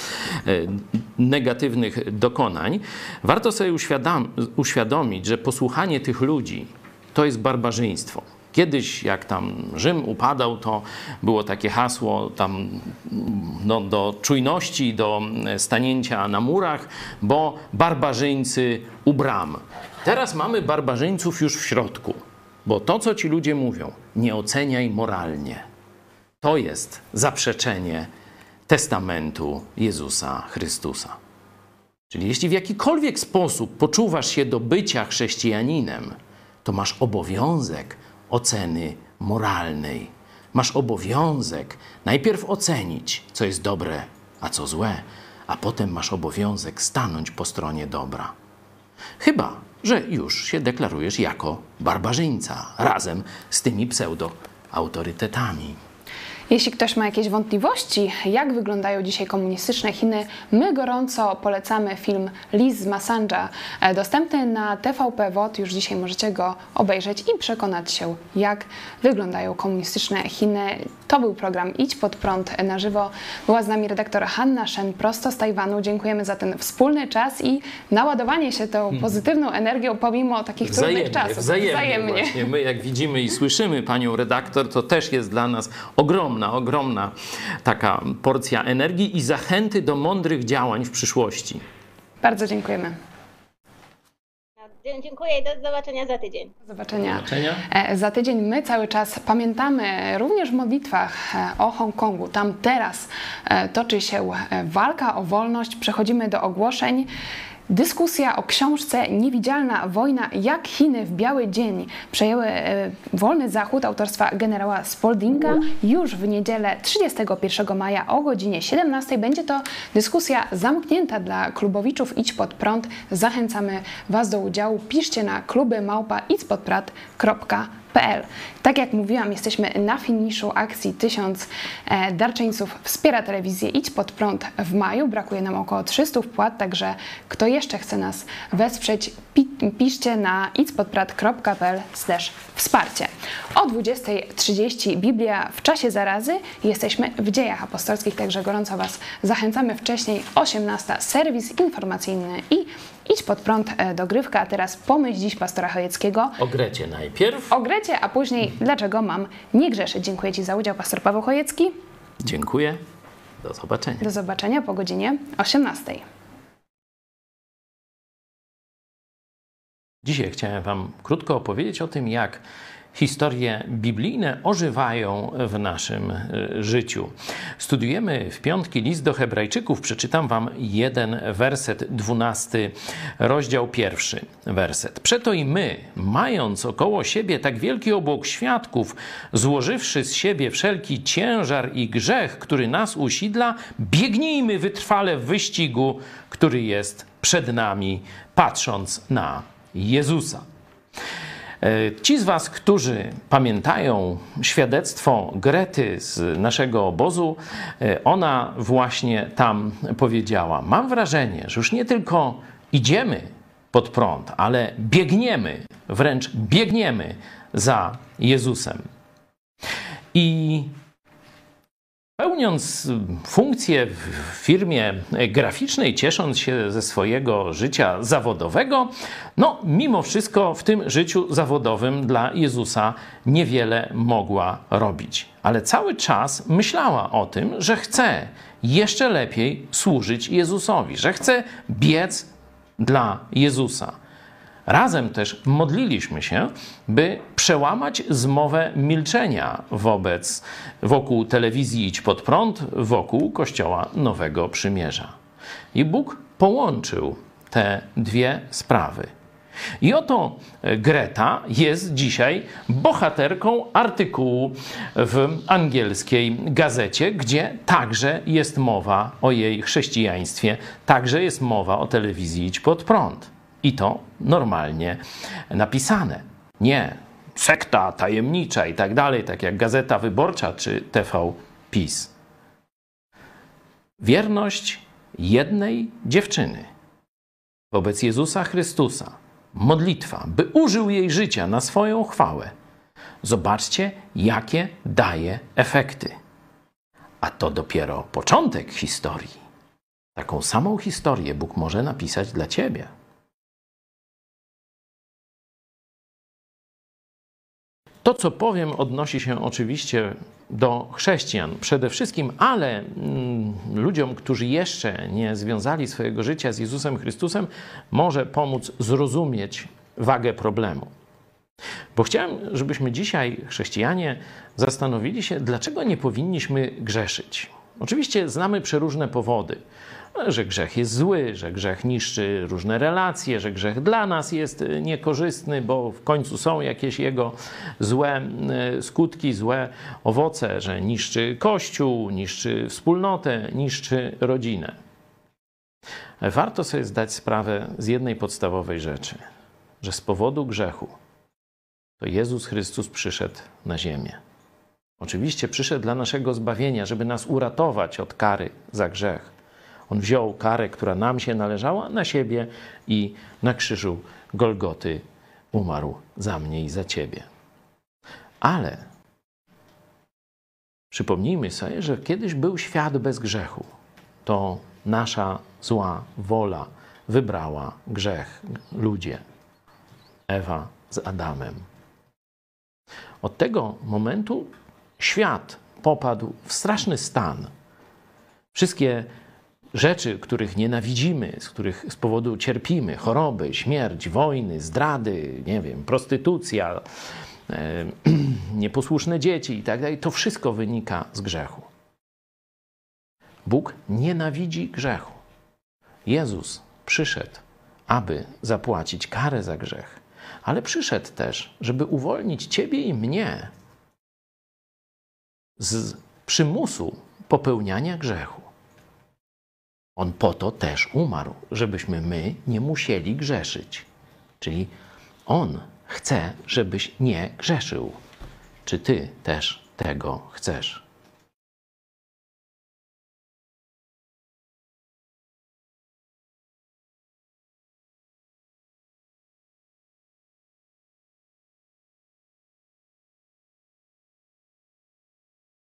negatywnych dokonań. Warto sobie uświadomić, że posłuchanie tych ludzi to jest barbarzyństwo. Kiedyś, jak tam Rzym upadał, to było takie hasło tam do czujności, do stanięcia na murach, bo barbarzyńcy u bram. Teraz mamy barbarzyńców już w środku, bo to, co ci ludzie mówią, nie oceniaj moralnie. To jest zaprzeczenie testamentu Jezusa Chrystusa. Czyli jeśli w jakikolwiek sposób poczuwasz się do bycia chrześcijaninem, to masz obowiązek oceny moralnej. Masz obowiązek najpierw ocenić, co jest dobre, a co złe, a potem masz obowiązek stanąć po stronie dobra. Chyba że już się deklarujesz jako barbarzyńca razem z tymi pseudo-autorytetami. Jeśli ktoś ma jakieś wątpliwości, jak wyglądają dzisiaj komunistyczne Chiny, my gorąco polecamy film List z Massandża, dostępny na TVP WOT. Już dzisiaj możecie go obejrzeć i przekonać się, jak wyglądają komunistyczne Chiny. To był program Idź Pod Prąd na żywo. Była z nami redaktor Hanna Shen prosto z Tajwanu. Dziękujemy za ten wspólny czas i naładowanie się tą pozytywną energią pomimo takich trudnych czasów. Wzajemnie. Właśnie my, jak widzimy i słyszymy panią redaktor, to też jest dla nas ogromna taka porcja energii i zachęty do mądrych działań w przyszłości. Bardzo dziękujemy. Dziękuję i do zobaczenia za tydzień. Do zobaczenia. Za tydzień. My cały czas pamiętamy również w modlitwach o Hongkongu. Tam teraz toczy się walka o wolność. Przechodzimy do ogłoszeń. Dyskusja o książce Niewidzialna wojna, jak Chiny w biały dzień przejęły wolny Zachód autorstwa generała Spaldinga. Już w niedzielę 31 maja o godzinie 17 będzie to dyskusja zamknięta dla klubowiczów Idź Pod Prąd. Zachęcamy Was do udziału. Piszcie na kluby@idźpodprad.pl. Tak jak mówiłam, jesteśmy na finiszu akcji 1000 darczyńców wspiera telewizję Idź Pod Prąd w maju. Brakuje nam około 300 wpłat, także kto jeszcze chce nas wesprzeć, piszcie na idźpodprad.pl/wsparcie. O 20:30 Biblia w czasie zarazy. Jesteśmy w Dziejach Apostolskich, także gorąco Was zachęcamy. Wcześniej 18 serwis informacyjny i Idź Pod Prąd dogrywka, a teraz pomyśl dziś pastora Chojeckiego. O Grecie najpierw. O Grecie, a później dlaczego mam nie grzeszyć. Dziękuję Ci za udział, pastor Paweł Chojecki. Dziękuję. Do zobaczenia. Do zobaczenia po godzinie 18. Dzisiaj chciałem Wam krótko opowiedzieć o tym, jak historie biblijne ożywają w naszym życiu. Studiujemy w piątki list do Hebrajczyków. Przeczytam Wam jeden werset, 12 rozdział, 1 werset. Przeto i my, mając około siebie tak wielki obłok świadków, złożywszy z siebie wszelki ciężar i grzech, który nas usidla, biegnijmy wytrwale w wyścigu, który jest przed nami, patrząc na Jezusa. Ci z Was, którzy pamiętają świadectwo Grety z naszego obozu, ona właśnie tam powiedziała: mam wrażenie, że już nie tylko idziemy pod prąd, ale biegniemy, wręcz biegniemy za Jezusem. I pełniąc funkcję w firmie graficznej, ciesząc się ze swojego życia zawodowego, no mimo wszystko w tym życiu zawodowym dla Jezusa niewiele mogła robić. Ale cały czas myślała o tym, że chce jeszcze lepiej służyć Jezusowi, że chce biec dla Jezusa. Razem też modliliśmy się, by przełamać zmowę milczenia wokół telewizji Idź Pod Prąd, wokół Kościoła Nowego Przymierza. I Bóg połączył te dwie sprawy. I oto Greta jest dzisiaj bohaterką artykułu w angielskiej gazecie, gdzie także jest mowa o jej chrześcijaństwie, także jest mowa o telewizji Idź Pod Prąd. I to normalnie napisane. Nie sekta tajemnicza i tak dalej, tak jak Gazeta Wyborcza czy TV PiS. Wierność jednej dziewczyny wobec Jezusa Chrystusa, modlitwa, by użył jej życia na swoją chwałę. Zobaczcie, jakie daje efekty. A to dopiero początek historii. Taką samą historię Bóg może napisać dla ciebie. To, co powiem, odnosi się oczywiście do chrześcijan przede wszystkim, ale ludziom, którzy jeszcze nie związali swojego życia z Jezusem Chrystusem, może pomóc zrozumieć wagę problemu. Bo chciałem, żebyśmy dzisiaj, chrześcijanie, zastanowili się, dlaczego nie powinniśmy grzeszyć. Oczywiście znamy przeróżne powody, że grzech jest zły, że grzech niszczy różne relacje, że grzech dla nas jest niekorzystny, bo w końcu są jakieś jego złe skutki, złe owoce, że niszczy Kościół, niszczy wspólnotę, niszczy rodzinę. Warto sobie zdać sprawę z jednej podstawowej rzeczy, że z powodu grzechu to Jezus Chrystus przyszedł na ziemię. Oczywiście przyszedł dla naszego zbawienia, żeby nas uratować od kary za grzech. On wziął karę, która nam się należała, na siebie i na krzyżu Golgoty umarł za mnie i za ciebie. Ale przypomnijmy sobie, że kiedyś był świat bez grzechu. To nasza zła wola wybrała grzech, ludzie. Ewa z Adamem. Od tego momentu świat popadł w straszny stan. Wszystkie rzeczy, których nienawidzimy, z których z powodu cierpimy, choroby, śmierć, wojny, zdrady, nie wiem, prostytucja, nieposłuszne dzieci i tak dalej, to wszystko wynika z grzechu. Bóg nienawidzi grzechu. Jezus przyszedł, aby zapłacić karę za grzech, ale przyszedł też, żeby uwolnić ciebie i mnie z przymusu popełniania grzechu. On po to też umarł, żebyśmy my nie musieli grzeszyć. Czyli On chce, żebyś nie grzeszył. Czy ty też tego chcesz?